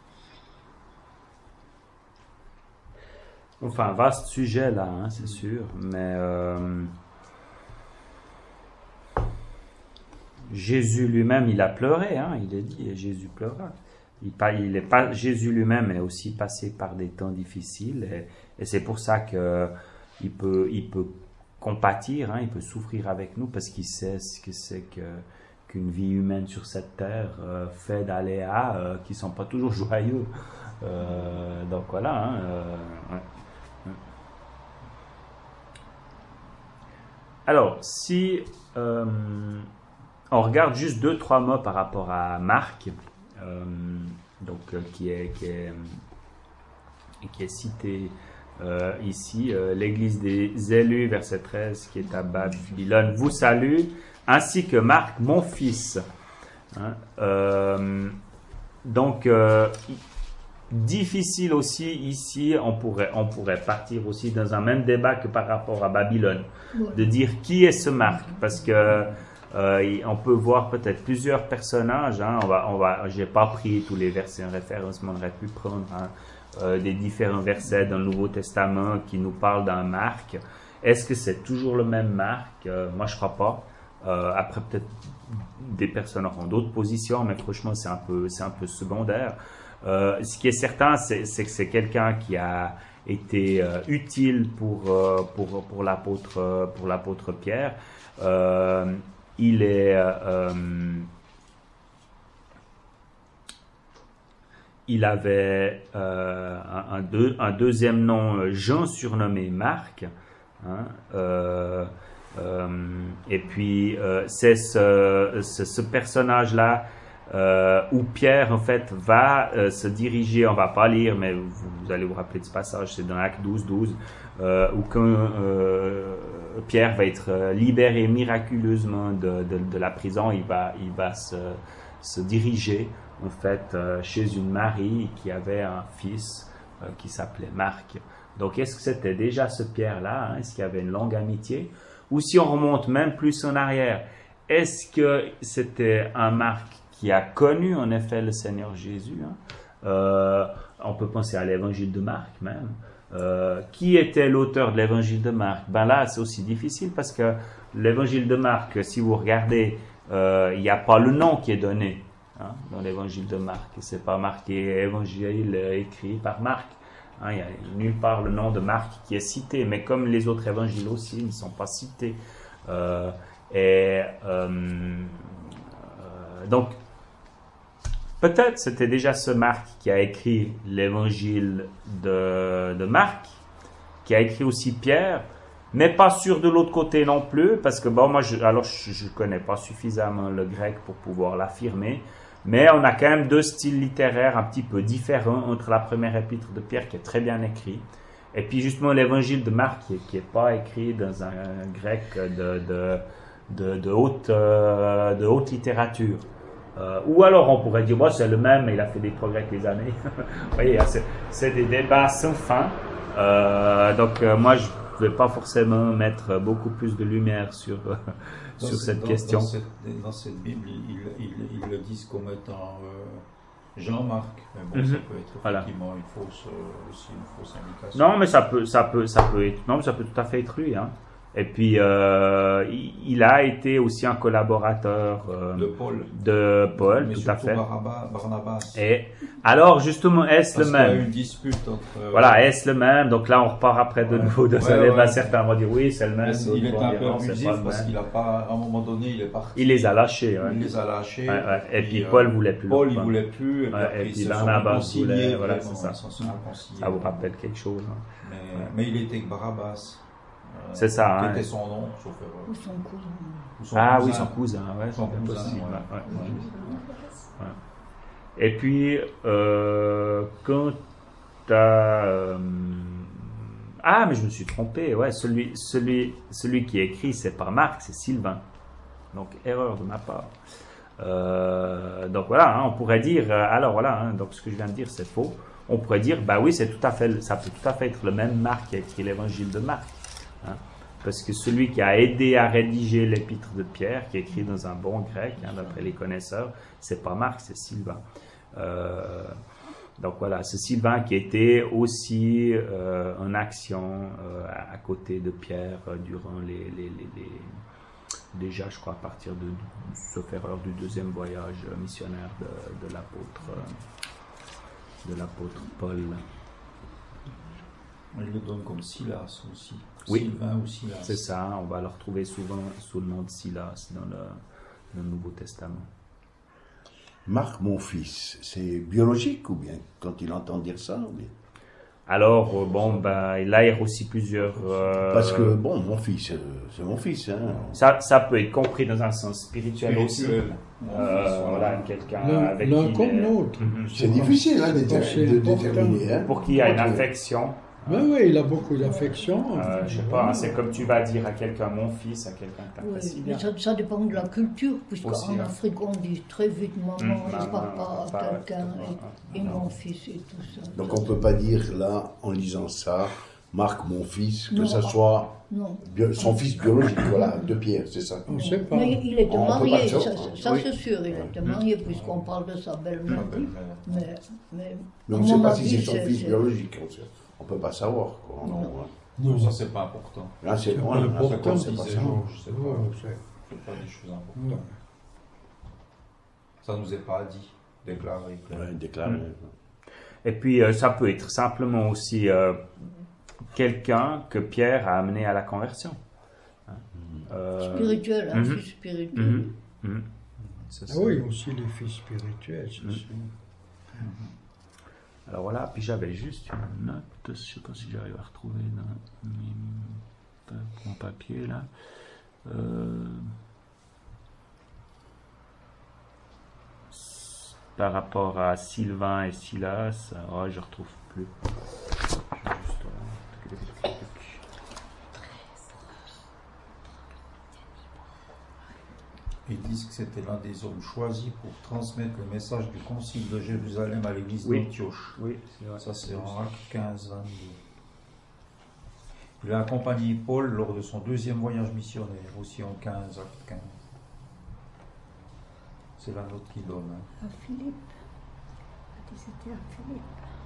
Enfin, vaste sujet là, hein, c'est sûr, mais euh, Jésus lui-même, il a pleuré, hein, il est dit, et Jésus pleura. Il, pa- il est pas, Jésus lui-même est aussi passé par des temps difficiles, et, et c'est pour ça que il peut, il peut compatir, hein, il peut souffrir avec nous, parce qu'il sait ce que c'est que qu'une vie humaine sur cette terre euh, fait d'aléas euh, qui sont pas toujours joyeux. Euh, donc voilà. Hein, euh, ouais. Alors, si euh, on regarde juste deux, trois mots par rapport à Marc, euh, donc, euh, qui, est, qui, est, qui est cité euh, ici, euh, l'église des élus, verset treize, qui est à Babylone, vous salue, ainsi que Marc, mon fils. Hein, euh, donc, euh, difficile aussi ici, on pourrait, on pourrait partir aussi dans un même débat que par rapport à Babylone, de dire qui est ce Marc, parce que euh, on peut voir peut-être plusieurs personnages. Hein, on va, on va, j'ai pas pris tous les versets en référence, mais on aurait pu prendre hein, euh, des différents versets dans le Nouveau Testament qui nous parlent d'un Marc. Est-ce que c'est toujours le même Marc? euh, Moi, je crois pas. Euh, après, peut-être des personnes auront d'autres positions, mais franchement, c'est un peu, c'est un peu secondaire. Euh, ce qui est certain, c'est, c'est que c'est quelqu'un qui a été euh, utile pour, euh, pour, pour, l'apôtre, euh, pour l'apôtre Pierre. Euh, il est... Euh, il avait euh, un, un, deux, un deuxième nom, Jean, surnommé Marc. Hein, euh, euh, et puis, euh, c'est ce, ce, ce personnage-là Euh, où Pierre en fait va euh, se diriger, on va pas lire, mais vous, vous allez vous rappeler de ce passage, c'est dans Actes douze, douze, euh, où quand euh, Pierre va être libéré miraculeusement de, de, de la prison, il va, il va se, se diriger en fait euh, chez une Marie qui avait un fils euh, qui s'appelait Marc. Donc est-ce que c'était déjà ce Pierre-là, hein? Est-ce qu'il y avait une longue amitié? Ou si on remonte même plus en arrière, est-ce que c'était un Marc qui a connu en effet le Seigneur Jésus, hein. euh, on peut penser à l'évangile de Marc même. Euh, qui était l'auteur de l'évangile de Marc? Ben là, c'est aussi difficile parce que l'évangile de Marc, si vous regardez, euh, il n'y a pas le nom qui est donné hein, dans l'évangile de Marc. C'est pas marqué évangile écrit par Marc. Hein, il n'y a nulle part le nom de Marc qui est cité, mais comme les autres évangiles aussi, ils ne sont pas cités. Euh, et euh, donc, peut-être c'était déjà ce Marc qui a écrit l'évangile de, de Marc, qui a écrit aussi Pierre, mais pas sûr de l'autre côté non plus, parce que bon, moi, je, alors je ne connais pas suffisamment le grec pour pouvoir l'affirmer, mais on a quand même deux styles littéraires un petit peu différents entre la première épître de Pierre, qui est très bien écrit, et puis justement l'évangile de Marc, qui n'est pas écrit dans un, un grec de, de, de, de, haute, euh, de haute littérature. Euh, ou alors on pourrait dire, bon, c'est le même, mais il a fait des progrès avec les années. Vous voyez, c'est, c'est des débats sans fin. Euh, donc euh, moi, je ne vais pas forcément mettre beaucoup plus de lumière sur, euh, sur cette, cette dans, question. Dans cette, dans cette Bible, ils, ils, ils le disent comme étant euh, Jean-Marc. Mais bon, mm-hmm. ça peut être effectivement voilà. une fausse, euh, aussi une fausse indication. Non, mais ça peut, ça peut, ça peut être, non, mais ça peut tout à fait être lui, hein. Et puis, euh, il a été aussi un collaborateur euh, de Paul, de Paul mais tout à fait. Baraba, Barnabas. Et alors, justement, est-ce Parce le même? Il y a une dispute entre. Euh, voilà, est-ce le même? Donc là, on repart après de ouais, nouveau de ce débat. Certains vont dire oui, c'est le même. Il est un peu abusif parce qu'il a pas, à un moment donné, il est parti. Il les a lâchés. Ouais. Il les a lâchés. Ouais, ouais. Et, et puis, Paul euh, voulait plus. Paul, il voulait plus. Et puis, ouais, et puis Barnabas voulait. Voilà, c'est ça. Ça vous rappelle quelque chose. Hein. Mais, ouais. mais il était avec Barabbas. C'est ça. Quel hein. était son nom, sauf erreur. Ou son cousin. Ou son ah cousin. oui, son cousin, ouais, son c'est cousin, possible. ouais. Ouais, ouais, ouais. Et puis, euh, quand t'as... Euh, ah, mais je me suis trompé, ouais, celui, celui, celui qui écrit, c'est pas Marc, c'est Sylvain. Donc, erreur de ma part. Euh, donc voilà, hein, on pourrait dire, alors voilà, hein, donc ce que je viens de dire, c'est faux. On pourrait dire, bah oui, c'est tout à fait, ça peut tout à fait être le même Marc qui a écrit l'évangile de Marc. Hein, parce que celui qui a aidé à rédiger l'épître de Pierre, qui est écrit dans un bon grec, hein, d'après les connaisseurs, c'est pas Marc, c'est Sylvain. Euh, donc voilà, c'est Sylvain qui était aussi euh, en action euh, à, à côté de Pierre euh, durant les, les, les, les déjà, je crois, à partir de, sauf erreur, du deuxième voyage missionnaire de, de l'apôtre, de l'apôtre Paul. On le donne comme Silas aussi. Oui, Sylvain ou Silas. C'est ça, on va le retrouver souvent sous le nom de Silas dans le, le Nouveau Testament. Marc, mon fils, c'est biologique ou bien quand il entend dire ça ou bien? Alors, euh, bon, ben, là, il y a aussi plusieurs... euh, Parce que, bon, mon fils, euh, c'est mon fils. Hein. Ça, ça peut être compris dans un sens spirituel, aussi. Spirituel. Euh, voilà, quelqu'un L'un avec l'un qui... comme il est- l'autre. Mhm. C'est difficile hein, de, C'est de important. déterminer. Hein. Pour qu'il y ait une Entre- affection. Oui, oui, il a beaucoup d'affection. Euh, je sais pas, hein, c'est comme tu vas dire à quelqu'un mon fils, à quelqu'un que tu Oui, apprécies mais bien. ça, ça dépend de la culture, puisqu'en Aussi, hein. Afrique, on dit très vite maman Hum, et maman, papa papa, à quelqu'un, ouais, et, et ouais. mon fils et tout ça. Donc on ne peut pas dire là, en lisant ça, Marc, mon fils, que Non. ça soit Non. bio- son fils biologique, voilà, de Pierre, c'est ça. On ne sait pas. Mais il était On peut pas marié, dire, ça, hein. ça, Oui. c'est sûr, il était marié, puisqu'on parle de sa belle-mère. Ma belle-mère. Mais, mais, Mais à on ne sait mon pas avis, si c'est son c'est- fils c'est- biologique. On ne peut pas savoir. Quoi. Non, Non. ouais. Non, Ça, c'est pas important. Là, c'est C'est bon, pas là, important, d'accord, c'est pas c'est ça. bon. je sais pas. Ouais, c'est- C'est pas des choses ouais. importantes. Ça nous est pas dit, déclaré. clairement. Ouais, déclaré. Et puis, euh, ça peut être simplement aussi euh, quelqu'un que Pierre a amené à la conversion. Hein. Euh, spirituel, un mhm. fils spirituel. mhm, mhm. Ça, Ah c'est- oui, aussi les fils spirituels, c'est Mm. sûr. Alors voilà, puis j'avais juste une note, je ne sais pas si j'arrive à retrouver dans mes- mon papier là. Euh, par rapport à Sylvain et Silas, oh, je ne retrouve plus. Je vais juste, euh, Ils disent que c'était l'un des hommes choisis pour transmettre le message du concile de Jérusalem à l'église Oui. d'Antioche. Oui, c'est vrai. Ça, c'est en Actes quinze, vingt-deux. Il a accompagné Paul lors de son deuxième voyage missionnaire, aussi en quinze, Actes quinze. C'est la note qu'il donne. hein. À Philippe. Il dit c'était à Philippe.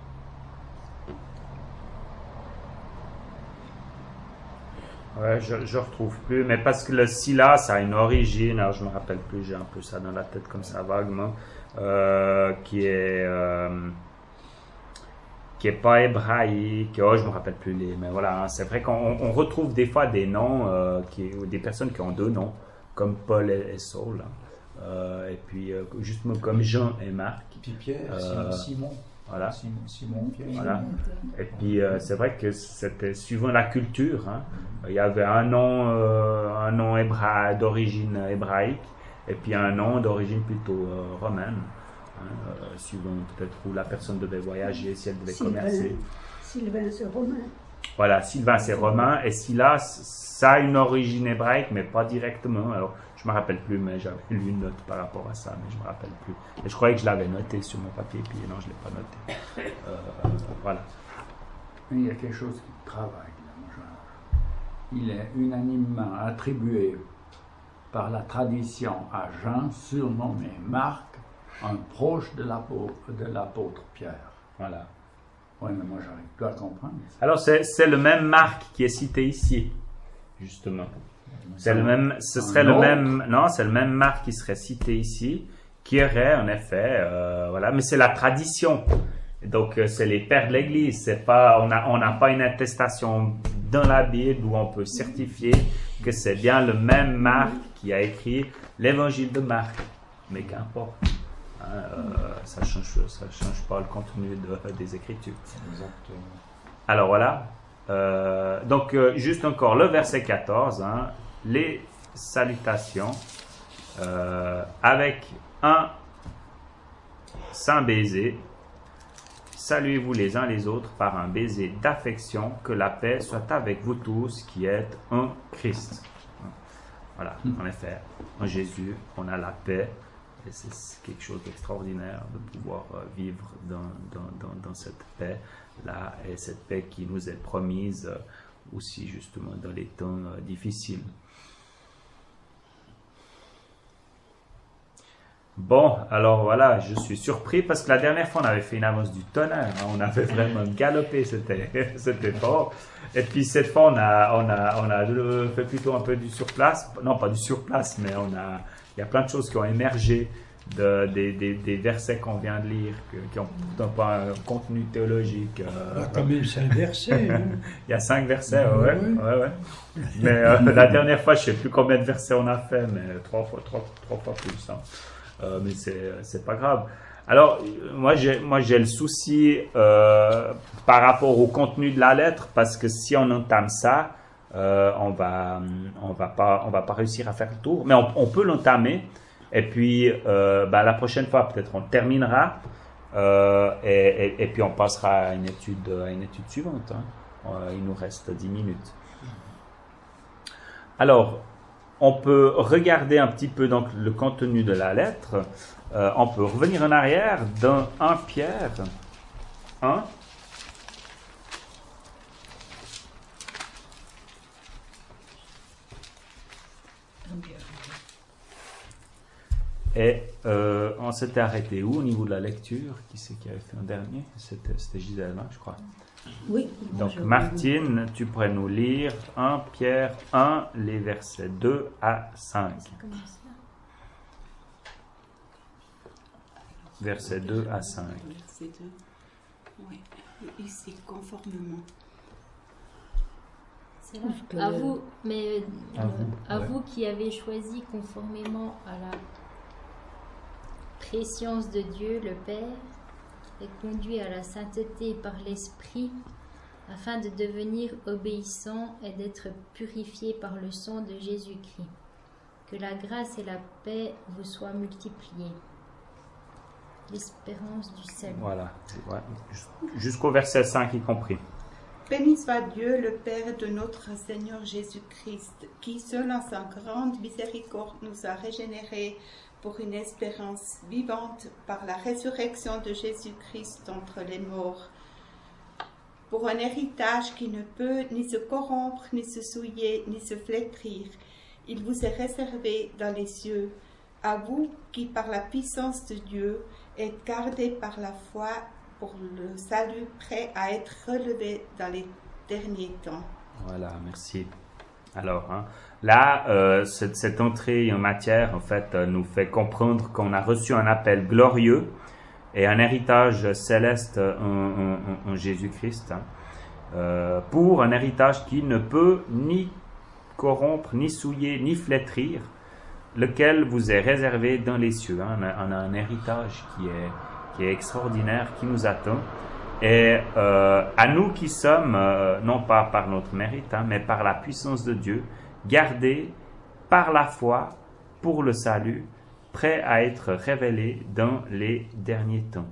Ouais, je ne retrouve plus, mais parce que le Silas a une origine, alors je me rappelle plus, j'ai un peu ça dans la tête comme ça vaguement, euh, qui est euh, qui est pas hébraïque, oh, je me rappelle plus les, mais voilà, hein, c'est vrai qu'on on retrouve des fois des noms, euh, qui, ou des personnes qui ont deux noms, comme Paul et, et Saul, hein. Euh, et puis euh, justement comme Jean et Marc, Puis Pierre, Euh, Simon, voilà. Simon, Simon Pierre. Voilà. Et puis euh, c'est vrai que c'était suivant la culture, hein. Il y avait un nom, euh, un nom hébra- d'origine hébraïque et puis un nom d'origine plutôt euh, romaine, hein, euh, suivant peut-être où la personne devait voyager, si elle devait Sylvain. commercer. Sylvain, c'est romain. Voilà, Sylvain c'est romain et Silas ça a une origine hébraïque mais pas directement. Alors je me rappelle plus, mais j'avais lu une note par rapport à ça, mais je me rappelle plus. Et je croyais que je l'avais noté sur mon papier, puis non, je l'ai pas noté. Euh, voilà. Mais il y a quelque chose qui travaille là, mon genre. Il est unanimement attribué par la tradition à Jean, surnommé Marc, un proche de l'apôtre, de l'apôtre Pierre. Voilà. Oui, mais moi j'arrive plus à comprendre. Alors c'est c'est le même Marc qui est cité ici, justement. C'est le même, ce serait Un le autre. même, non, c'est le même Marc qui serait cité ici, qui aurait en effet, euh, voilà, mais c'est la tradition. Donc euh, c'est les pères de l'Église. C'est pas, on a, on n'a pas une attestation dans la Bible où on peut certifier que c'est bien le même Marc qui a écrit l'Évangile de Marc. Mais qu'importe, hein, euh, ça change, ça change pas le contenu de- des Écritures. Exactement. Alors voilà. Euh, donc euh, juste encore le verset quatorze, hein, les salutations euh, avec un saint baiser. Saluez-vous les uns les autres par un baiser d'affection, que la paix soit avec vous tous qui êtes un Christ. Voilà, en effet, en Jésus, on a la paix. Et c'est quelque chose d'extraordinaire de pouvoir euh, vivre dans, dans, dans, dans cette paix-là, et cette paix qui nous est promise euh, aussi justement dans les temps euh, difficiles. Bon, alors voilà, je suis surpris parce que la dernière fois on avait fait une avance du tonnerre, hein, on avait vraiment galopé, c'était c'était fort. Et puis cette fois on a on a on a euh, fait plutôt un peu du surplace, non pas du surplace, mais on a il y a plein de choses qui ont émergé de, des, des, des versets qu'on vient de lire, que- qui n'ont pourtant pas un contenu théologique. euh, Il y a quand même cinq versets. hein. il y a cinq versets, Ouais, ouais, ouais. ouais, ouais. Mais euh, la dernière fois, je sais plus combien de versets on a fait, mais trois fois, trois, trois fois plus. Hein. Euh, mais c'est, c'est pas grave. Alors, moi j'ai, moi j'ai le souci euh, par rapport au contenu de la lettre, parce que si on entame ça, euh, on va, on va pas, on va pas réussir à faire le tour. Mais on, on peut l'entamer, et puis euh, bah, la prochaine fois peut-être on terminera, euh, et, et, et puis on passera à une étude, à une étude suivante. Hein. Euh, il nous reste dix minutes. Alors, on peut regarder un petit peu donc le contenu de la lettre. Euh, on peut revenir en arrière dans un Pierre un. Et euh, on s'était arrêté où au niveau de la lecture? Qui c'est qui avait fait un dernier? C'était, c'était Gisèle, hein, je crois. Oui. Donc Martine, tu pourrais nous lire un Pierre un, les versets deux à cinq. Versets deux à cinq. Verset deux. Oui, ici, conformément. C'est là. À vous, mais euh, À vous, à ouais. vous qui avez choisi conformément à la préscience de Dieu le Père, et conduit à la sainteté par l'Esprit, afin de devenir obéissant et d'être purifié par le sang de Jésus-Christ. Que la grâce et la paix vous soient multipliées. L'espérance du salut. Voilà, ouais. Jusqu'au verset cinq y compris. Béni soit Dieu, le Père de notre Seigneur Jésus-Christ, qui, selon sa grande miséricorde, nous a régénérés pour une espérance vivante par la résurrection de Jésus-Christ d'entre les morts, pour un héritage qui ne peut ni se corrompre, ni se souiller, ni se flétrir. Il vous est réservé dans les cieux, à vous qui, par la puissance de Dieu, êtes gardés par la foi pour le salut, prêt à être relevé dans les derniers temps. Voilà, merci. Alors, hein, là, euh, cette, cette entrée en matière, en fait, euh, nous fait comprendre qu'on a reçu un appel glorieux et un héritage céleste en, en, en Jésus-Christ, hein, euh, pour un héritage qui ne peut ni corrompre, ni souiller, ni flétrir, lequel vous est réservé dans les cieux. Hein. On, a, on a un héritage qui est, qui est extraordinaire, qui nous attend. Et euh, à nous qui sommes, euh, non pas par notre mérite, hein, mais par la puissance de Dieu, gardés par la foi pour le salut, prêts à être révélés dans les derniers temps.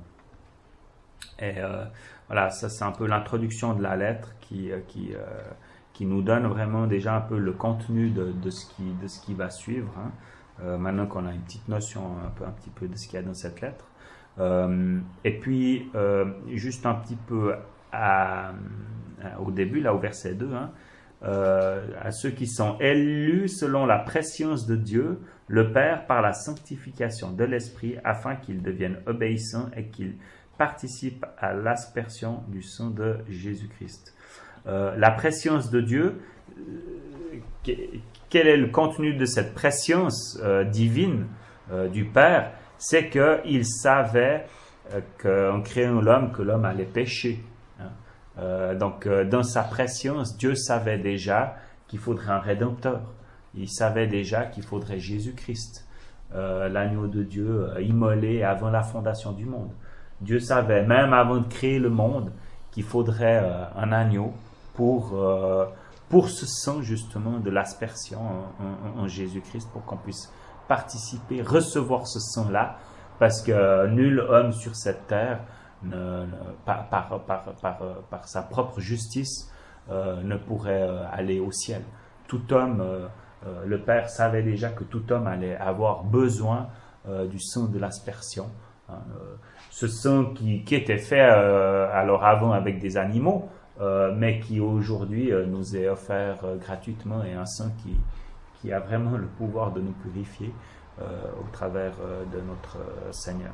Et euh, voilà, ça c'est un peu l'introduction de la lettre qui, euh, qui, euh, qui nous donne vraiment déjà un peu le contenu de, de, ce, qui, de ce qui va suivre. Hein. Euh, maintenant qu'on a une petite notion un, peu, un petit peu de ce qu'il y a dans cette lettre. Euh, et puis, euh, juste un petit peu à, à, au début, là au verset deux, hein, euh, à ceux qui sont élus selon la préscience de Dieu, le Père, par la sanctification de l'Esprit, afin qu'ils deviennent obéissants et qu'ils participent à l'aspersion du sang de Jésus-Christ. Euh, la préscience de Dieu, euh, quel est le contenu de cette préscience euh, divine euh, du Père? C'est qu'il savait euh, qu'en créant l'homme, que l'homme allait pécher. Hein. Euh, donc, euh, dans sa préscience, Dieu savait déjà qu'il faudrait un Rédempteur. Il savait déjà qu'il faudrait Jésus-Christ, euh, l'agneau de Dieu, euh, immolé avant la fondation du monde. Dieu savait, même avant de créer le monde, qu'il faudrait euh, un agneau pour, euh, pour ce sang, justement, de l'aspersion en, en, en Jésus-Christ, pour qu'on puisse participer, recevoir ce sang-là, parce que nul homme sur cette terre, ne, ne, par, par, par, par, par sa propre justice, euh, ne pourrait euh, aller au ciel. Tout homme, euh, euh, le Père savait déjà que tout homme allait avoir besoin euh, du sang de l'aspersion. Hein, euh, ce sang qui, qui était fait euh, alors avant avec des animaux, euh, mais qui aujourd'hui euh, nous est offert euh, gratuitement, et un sang qui qui a vraiment le pouvoir de nous purifier euh, au travers euh, de notre euh, Seigneur.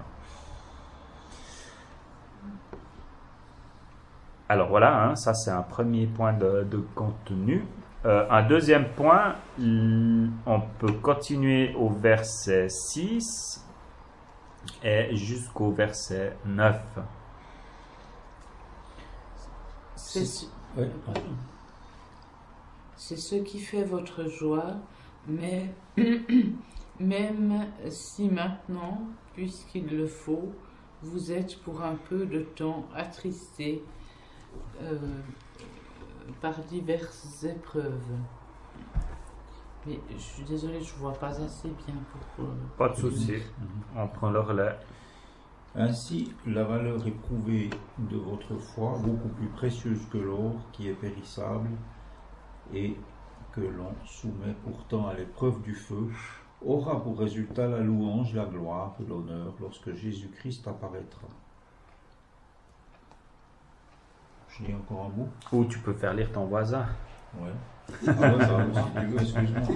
Alors voilà, hein, ça c'est un premier point de, de contenu. Euh, un deuxième point, on peut continuer au verset six et jusqu'au verset neuf. C'est ce, Oui, pardon. c'est ce qui fait votre joie, mais même si maintenant, puisqu'il le faut, vous êtes pour un peu de temps attristé euh, par diverses épreuves. Mais je suis désolée, je ne vois pas assez bien pour... Euh, Pas de souci, on prend le relais. Ainsi, la valeur éprouvée de votre foi, beaucoup plus précieuse que l'or, qui est périssable, et que l'on soumet pourtant à l'épreuve du feu, aura pour résultat la louange, la gloire et l'honneur lorsque Jésus-Christ apparaîtra. Je lis encore un bout. Ou tu peux faire lire ton voisin. Ouais. Ah ouais, ça, si tu veux,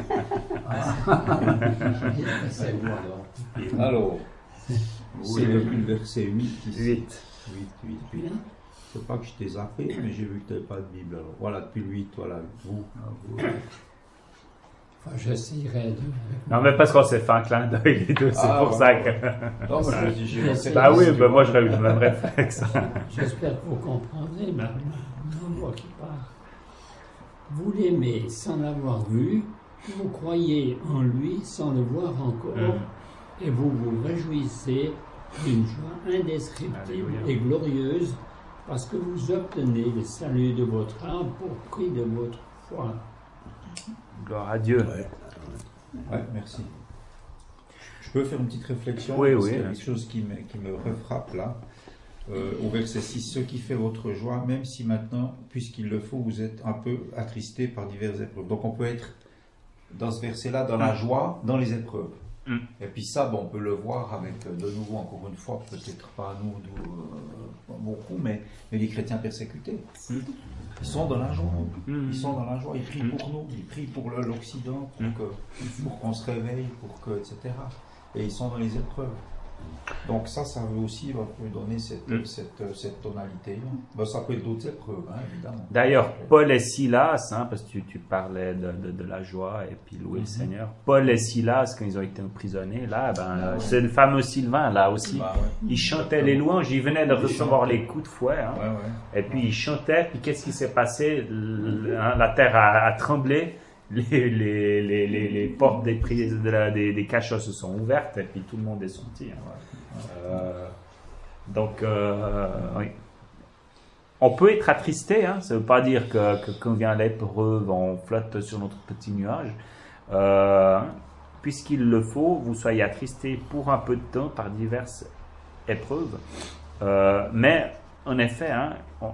excuse-moi. Alors, c'est depuis le verset huit ici. huit. huit, huit, huit. Je ne sais pas que je t'ai zappé, mais j'ai vu que tu n'avais pas de Bible. Alors voilà, depuis le huit, voilà, vous. Enfin, j'essayerai de... Non, mais parce qu'on s'est fait un clin d'œil les deux, c'est Ah, pour ouais, ça ouais. que... Non, mais je dis, j'ai refait Bah la oui, liste, bah tu moi vois. j'aurais eu le même réflexe. J'espère que vous comprendrez ma, ma voix qui parle. Vous l'aimez sans l'avoir vu, vous croyez en lui sans le voir encore, Mm. et vous vous réjouissez d'une joie indescriptible Alléluia. et glorieuse, parce que vous obtenez le salut de votre âme pour prix de votre foi. Gloire à Dieu. Ouais. Ouais, merci. Je peux faire une petite réflexion? Oui, parce oui, qu'il y a bien quelque chose qui me, qui me refrappe là. Euh, au verset six, ce qui fait votre joie, même si maintenant, puisqu'il le faut, vous êtes un peu attristé par diverses épreuves. Donc on peut être dans ce verset-là, dans la joie, dans les épreuves. Mm. Et puis ça, bon, on peut le voir avec, de nouveau, encore une fois, peut-être pas nous, nous euh, beaucoup, mais, mais les chrétiens persécutés. Mm. Ils sont dans la joie. Mm. Ils sont dans la joie. Ils prient Mm. pour nous. Ils prient pour le- l'Occident, pour Mm. que, pour qu'on se réveille, pour que, et cetera. Et ils sont dans les épreuves. Donc ça, ça veut aussi va peut donner cette, Mm. cette, cette tonalité. Ben, ça peut être d'autres épreuves, hein, évidemment. D'ailleurs, Paul et Silas, hein, parce que tu, tu parlais de, de, de la joie et puis louer le Seigneur. Paul et Silas, quand ils ont été emprisonnés, là, ben, euh, c'est le fameux Sylvain, là aussi. Bah, ouais. Ils chantaient les louanges, ils venaient de Ils recevoir chantaient. les coups de fouet. Hein. Ouais, ouais. Et puis ils chantaient, puis qu'est-ce qui s'est passé? Le- hein, La terre a, a tremblé, les, les, les, les, les portes des, prises, de la, des, des cachots se sont ouvertes, et puis tout le monde est sorti. Hein. Euh, donc, euh, oui. On peut être attristé, hein, ça ne veut pas dire que, que quand vient l'épreuve, on flotte sur notre petit nuage. Euh, Puisqu'il le faut, vous soyez attristés pour un peu de temps par diverses épreuves. Euh, mais en effet, hein, on,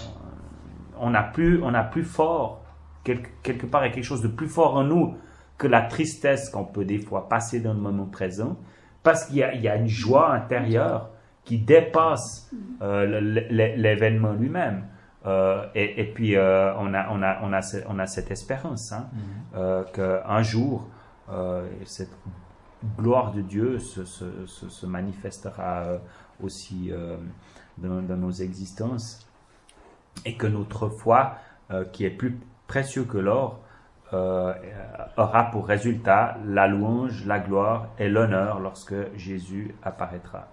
on a plus, on a plus fort, quelque, quelque part, il y a quelque chose de plus fort en nous que la tristesse qu'on peut des fois passer dans le moment présent, parce qu'il y a, il y a une joie intérieure qui dépasse euh, l'événement lui-même. Euh, et, et puis, euh, on, a, on, a, on, a, on a cette espérance hein, mm-hmm. euh, qu'un jour, euh, cette gloire de Dieu se, se, se, se manifestera euh, aussi euh, dans, dans nos existences, et que notre foi, euh, qui est plus précieux que l'or, euh, aura pour résultat la louange, la gloire et l'honneur lorsque Jésus apparaîtra.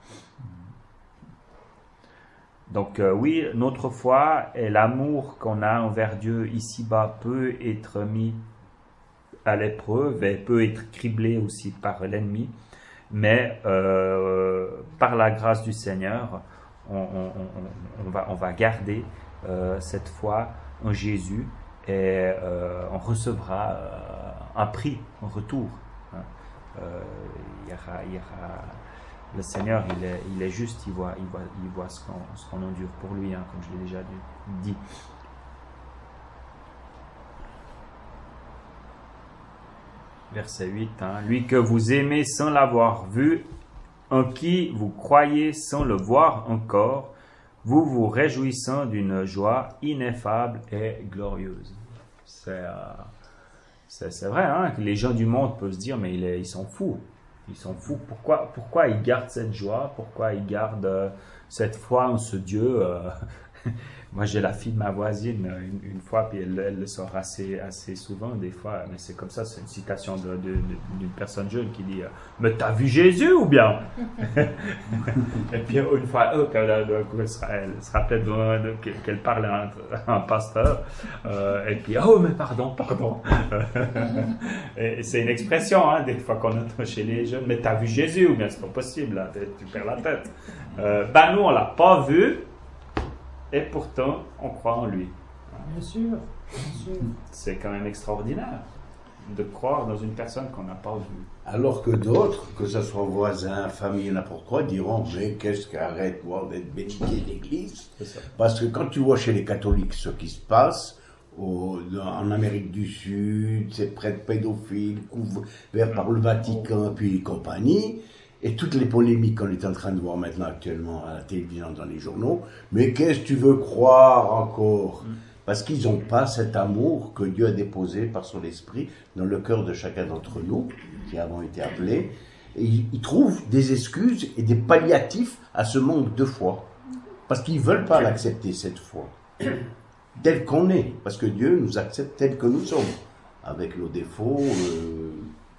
Donc euh, oui, notre foi et l'amour qu'on a envers Dieu ici-bas peut être mis à l'épreuve et peut être criblé aussi par l'ennemi, mais euh, par la grâce du Seigneur, on, on, on, on, va, on va garder euh, cette foi en Jésus et euh, on recevra euh, un prix en retour. Hein. Euh, il y aura, il y aura le Seigneur, il est, il est juste, il voit, il voit, il voit ce qu'on, ce qu'on endure pour lui, hein, comme je l'ai déjà dit. Verset huit, hein. Lui que vous aimez sans l'avoir vu, en qui vous croyez sans le voir encore, vous vous réjouissant d'une joie ineffable et glorieuse. C'est, euh, c'est, c'est vrai, hein, que les gens du monde peuvent se dire, mais il est, ils sont fous. Ils sont fous. Pourquoi, pourquoi ils gardent cette joie? Pourquoi ils gardent euh, cette foi en ce Dieu euh, Moi, j'ai la fille de ma voisine une, une fois, puis elle, elle le sort assez, assez souvent, des fois, mais c'est comme ça, c'est une citation de, de, de, d'une personne jeune qui dit « Mais t'as vu Jésus ou bien ?» Et puis une fois, oh, quand elle, elle, se, elle se rappelait de, de, qu'elle parlait à un, un pasteur, euh, et puis « Oh, mais pardon, pardon !» Et c'est une expression, hein, des fois qu'on entend chez les jeunes « Mais t'as vu Jésus ou bien c'est pas possible, là, tu perds la tête. » euh, Ben nous, on l'a pas vu, et pourtant, on croit en lui. Bien sûr, bien sûr. C'est quand même extraordinaire de croire dans une personne qu'on n'a pas vue. Alors que d'autres, que ce soit voisins, famille, n'importe quoi, diront « Mais qu'est-ce qu'arrête-moi d'être béni l'église ?» Parce que quand tu vois chez les catholiques ce qui se passe, au, en Amérique du Sud, ces prêtres pédophiles, couverts par le Vatican, puis compagnie, et toutes les polémiques qu'on est en train de voir maintenant actuellement à la télévision, dans les journaux, mais qu'est-ce que tu veux croire encore ? Parce qu'ils n'ont pas cet amour que Dieu a déposé par son esprit dans le cœur de chacun d'entre nous, qui avons été appelés, et ils trouvent des excuses et des palliatifs à ce manque de foi. Parce qu'ils ne veulent pas l'accepter, cette foi, telle qu'on est, parce que Dieu nous accepte tel que nous sommes, avec nos défauts, euh,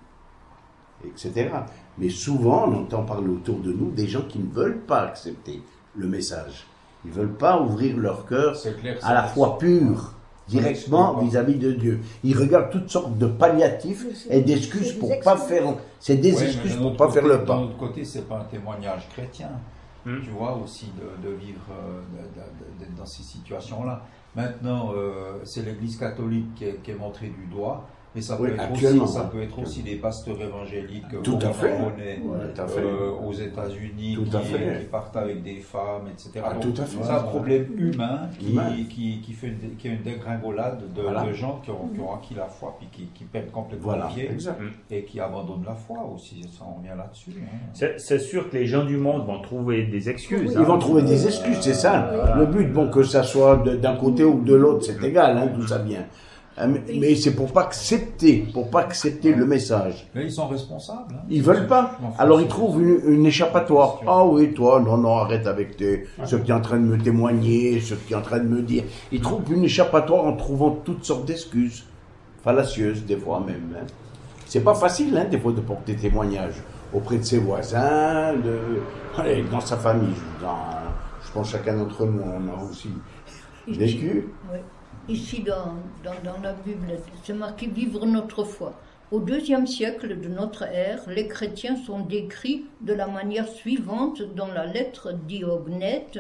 et cetera. Mais souvent, on entend parler autour de nous des gens qui ne veulent pas accepter le message. Ils ne veulent pas ouvrir leur cœur clair, à la foi pure, directement vis-à-vis de Dieu. Ils regardent toutes sortes de palliatifs et d'excuses pour ne pas faire... C'est des ouais, excuses pour ne pas pas faire le pas. D'un autre côté, ce n'est pas un témoignage chrétien. Hmm. Tu vois, aussi, de, de vivre euh, de, de, de, dans ces situations-là. Maintenant, euh, c'est l'Église catholique qui est, qui est montrée du doigt. Mais ça peut, oui, être, aussi, ça peut être aussi des pasteurs évangéliques tout à fait. Connaît, ouais, euh, aux États-Unis qui, qui partent avec des femmes, et cetera. Ah, tout à fait. C'est un problème humain qui, qui, qui, fait une, qui a une dégringolade de, voilà. de gens qui ont, qui ont acquis la foi puis qui, qui perdent complètement voilà. pied et qui abandonnent la foi aussi. Ça, on revient là-dessus. Hein. C'est, c'est sûr que les gens du monde vont trouver des excuses. Ils hein. vont trouver des excuses, c'est ça. Euh, le but, bon, que ça soit de, d'un côté ou de l'autre, c'est égal, hein, d'où ça vient. Mais c'est pour pas accepter, pour pas accepter le message. Mais ils sont responsables. Hein. Ils veulent pas. Alors ils trouvent une, une échappatoire. Ah oui, toi, non, non, arrête avec tes, ce que tu es en train de me témoigner, ce que tu es en train de me dire. Ils trouvent une échappatoire en trouvant toutes sortes d'excuses, fallacieuses des fois même. Hein. C'est pas facile, hein, des fois, de porter témoignage auprès de ses voisins, de, allez, dans sa famille. Dans, je pense chacun d'entre nous, on a aussi vécu. Oui. Ici, dans, dans, dans la Bible, c'est marqué « Vivre notre foi ». Au deuxième siècle de notre ère, les chrétiens sont décrits de la manière suivante dans la lettre d'Iognète.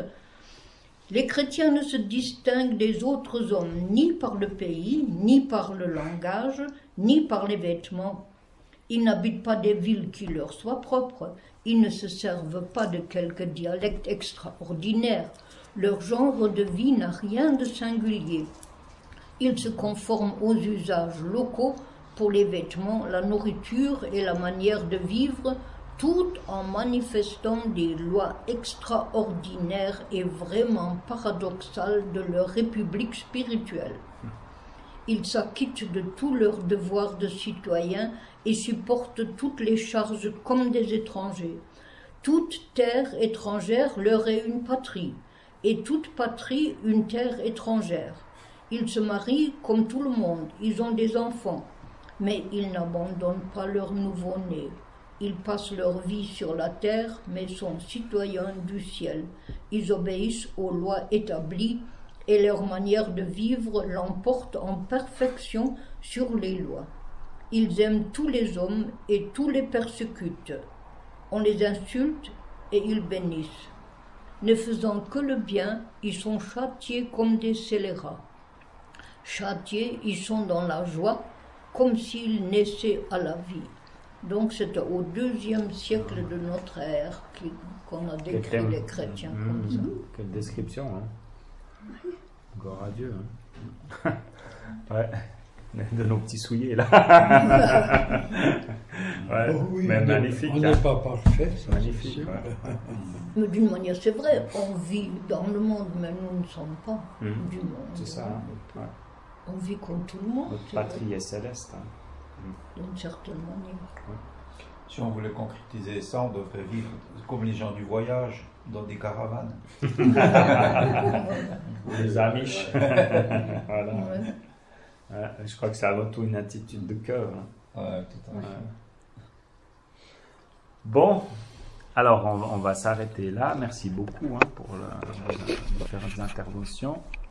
Les chrétiens ne se distinguent des autres hommes ni par le pays, ni par le langage, ni par les vêtements. Ils n'habitent pas des villes qui leur soient propres. Ils ne se servent pas de quelque dialecte extraordinaire. Leur genre de vie n'a rien de singulier. Ils se conforment aux usages locaux pour les vêtements, la nourriture et la manière de vivre, tout en manifestant des lois extraordinaires et vraiment paradoxales de leur république spirituelle. Ils s'acquittent de tous leurs devoirs de citoyens et supportent toutes les charges comme des étrangers. Toute terre étrangère leur est une patrie, et toute patrie une terre étrangère. Ils se marient comme tout le monde, ils ont des enfants, mais ils n'abandonnent pas leur nouveau-né. Ils passent leur vie sur la terre, mais sont citoyens du ciel. Ils obéissent aux lois établies et leur manière de vivre l'emporte en perfection sur les lois. Ils aiment tous les hommes et tous les persécutent. On les insulte et ils bénissent. Ne faisant que le bien, ils sont châtiés comme des scélérats. Châtiés, ils sont dans la joie, comme s'ils naissaient à la vie. Donc c'est au deuxième siècle de notre ère qu'on a décrit les chrétiens mmh, comme ça. Quelle description, hein. Gloire à Dieu. Hein. Ouais. De nos petits souliers là. Ouais. Oh oui, mais magnifique. On n'est hein. pas parfait. C'est magnifique. Ouais. Mais d'une manière, c'est vrai, on vit dans le monde, mais nous ne sommes pas mmh. du monde. C'est ça. Hein. Ouais. On vit comme tout le monde. Notre patrie est céleste. Hein. D'une certaine manière. Ouais. Si on voulait concrétiser ça, on devrait vivre comme les gens du voyage, dans des caravanes. Les Amish. Voilà. Ouais. Ouais, je crois que c'est avant tout une attitude de cœur. Hein. Ouais, tout à fait. Ouais. Bon, alors on, on va s'arrêter là. Merci beaucoup hein, pour le- les différentes interventions.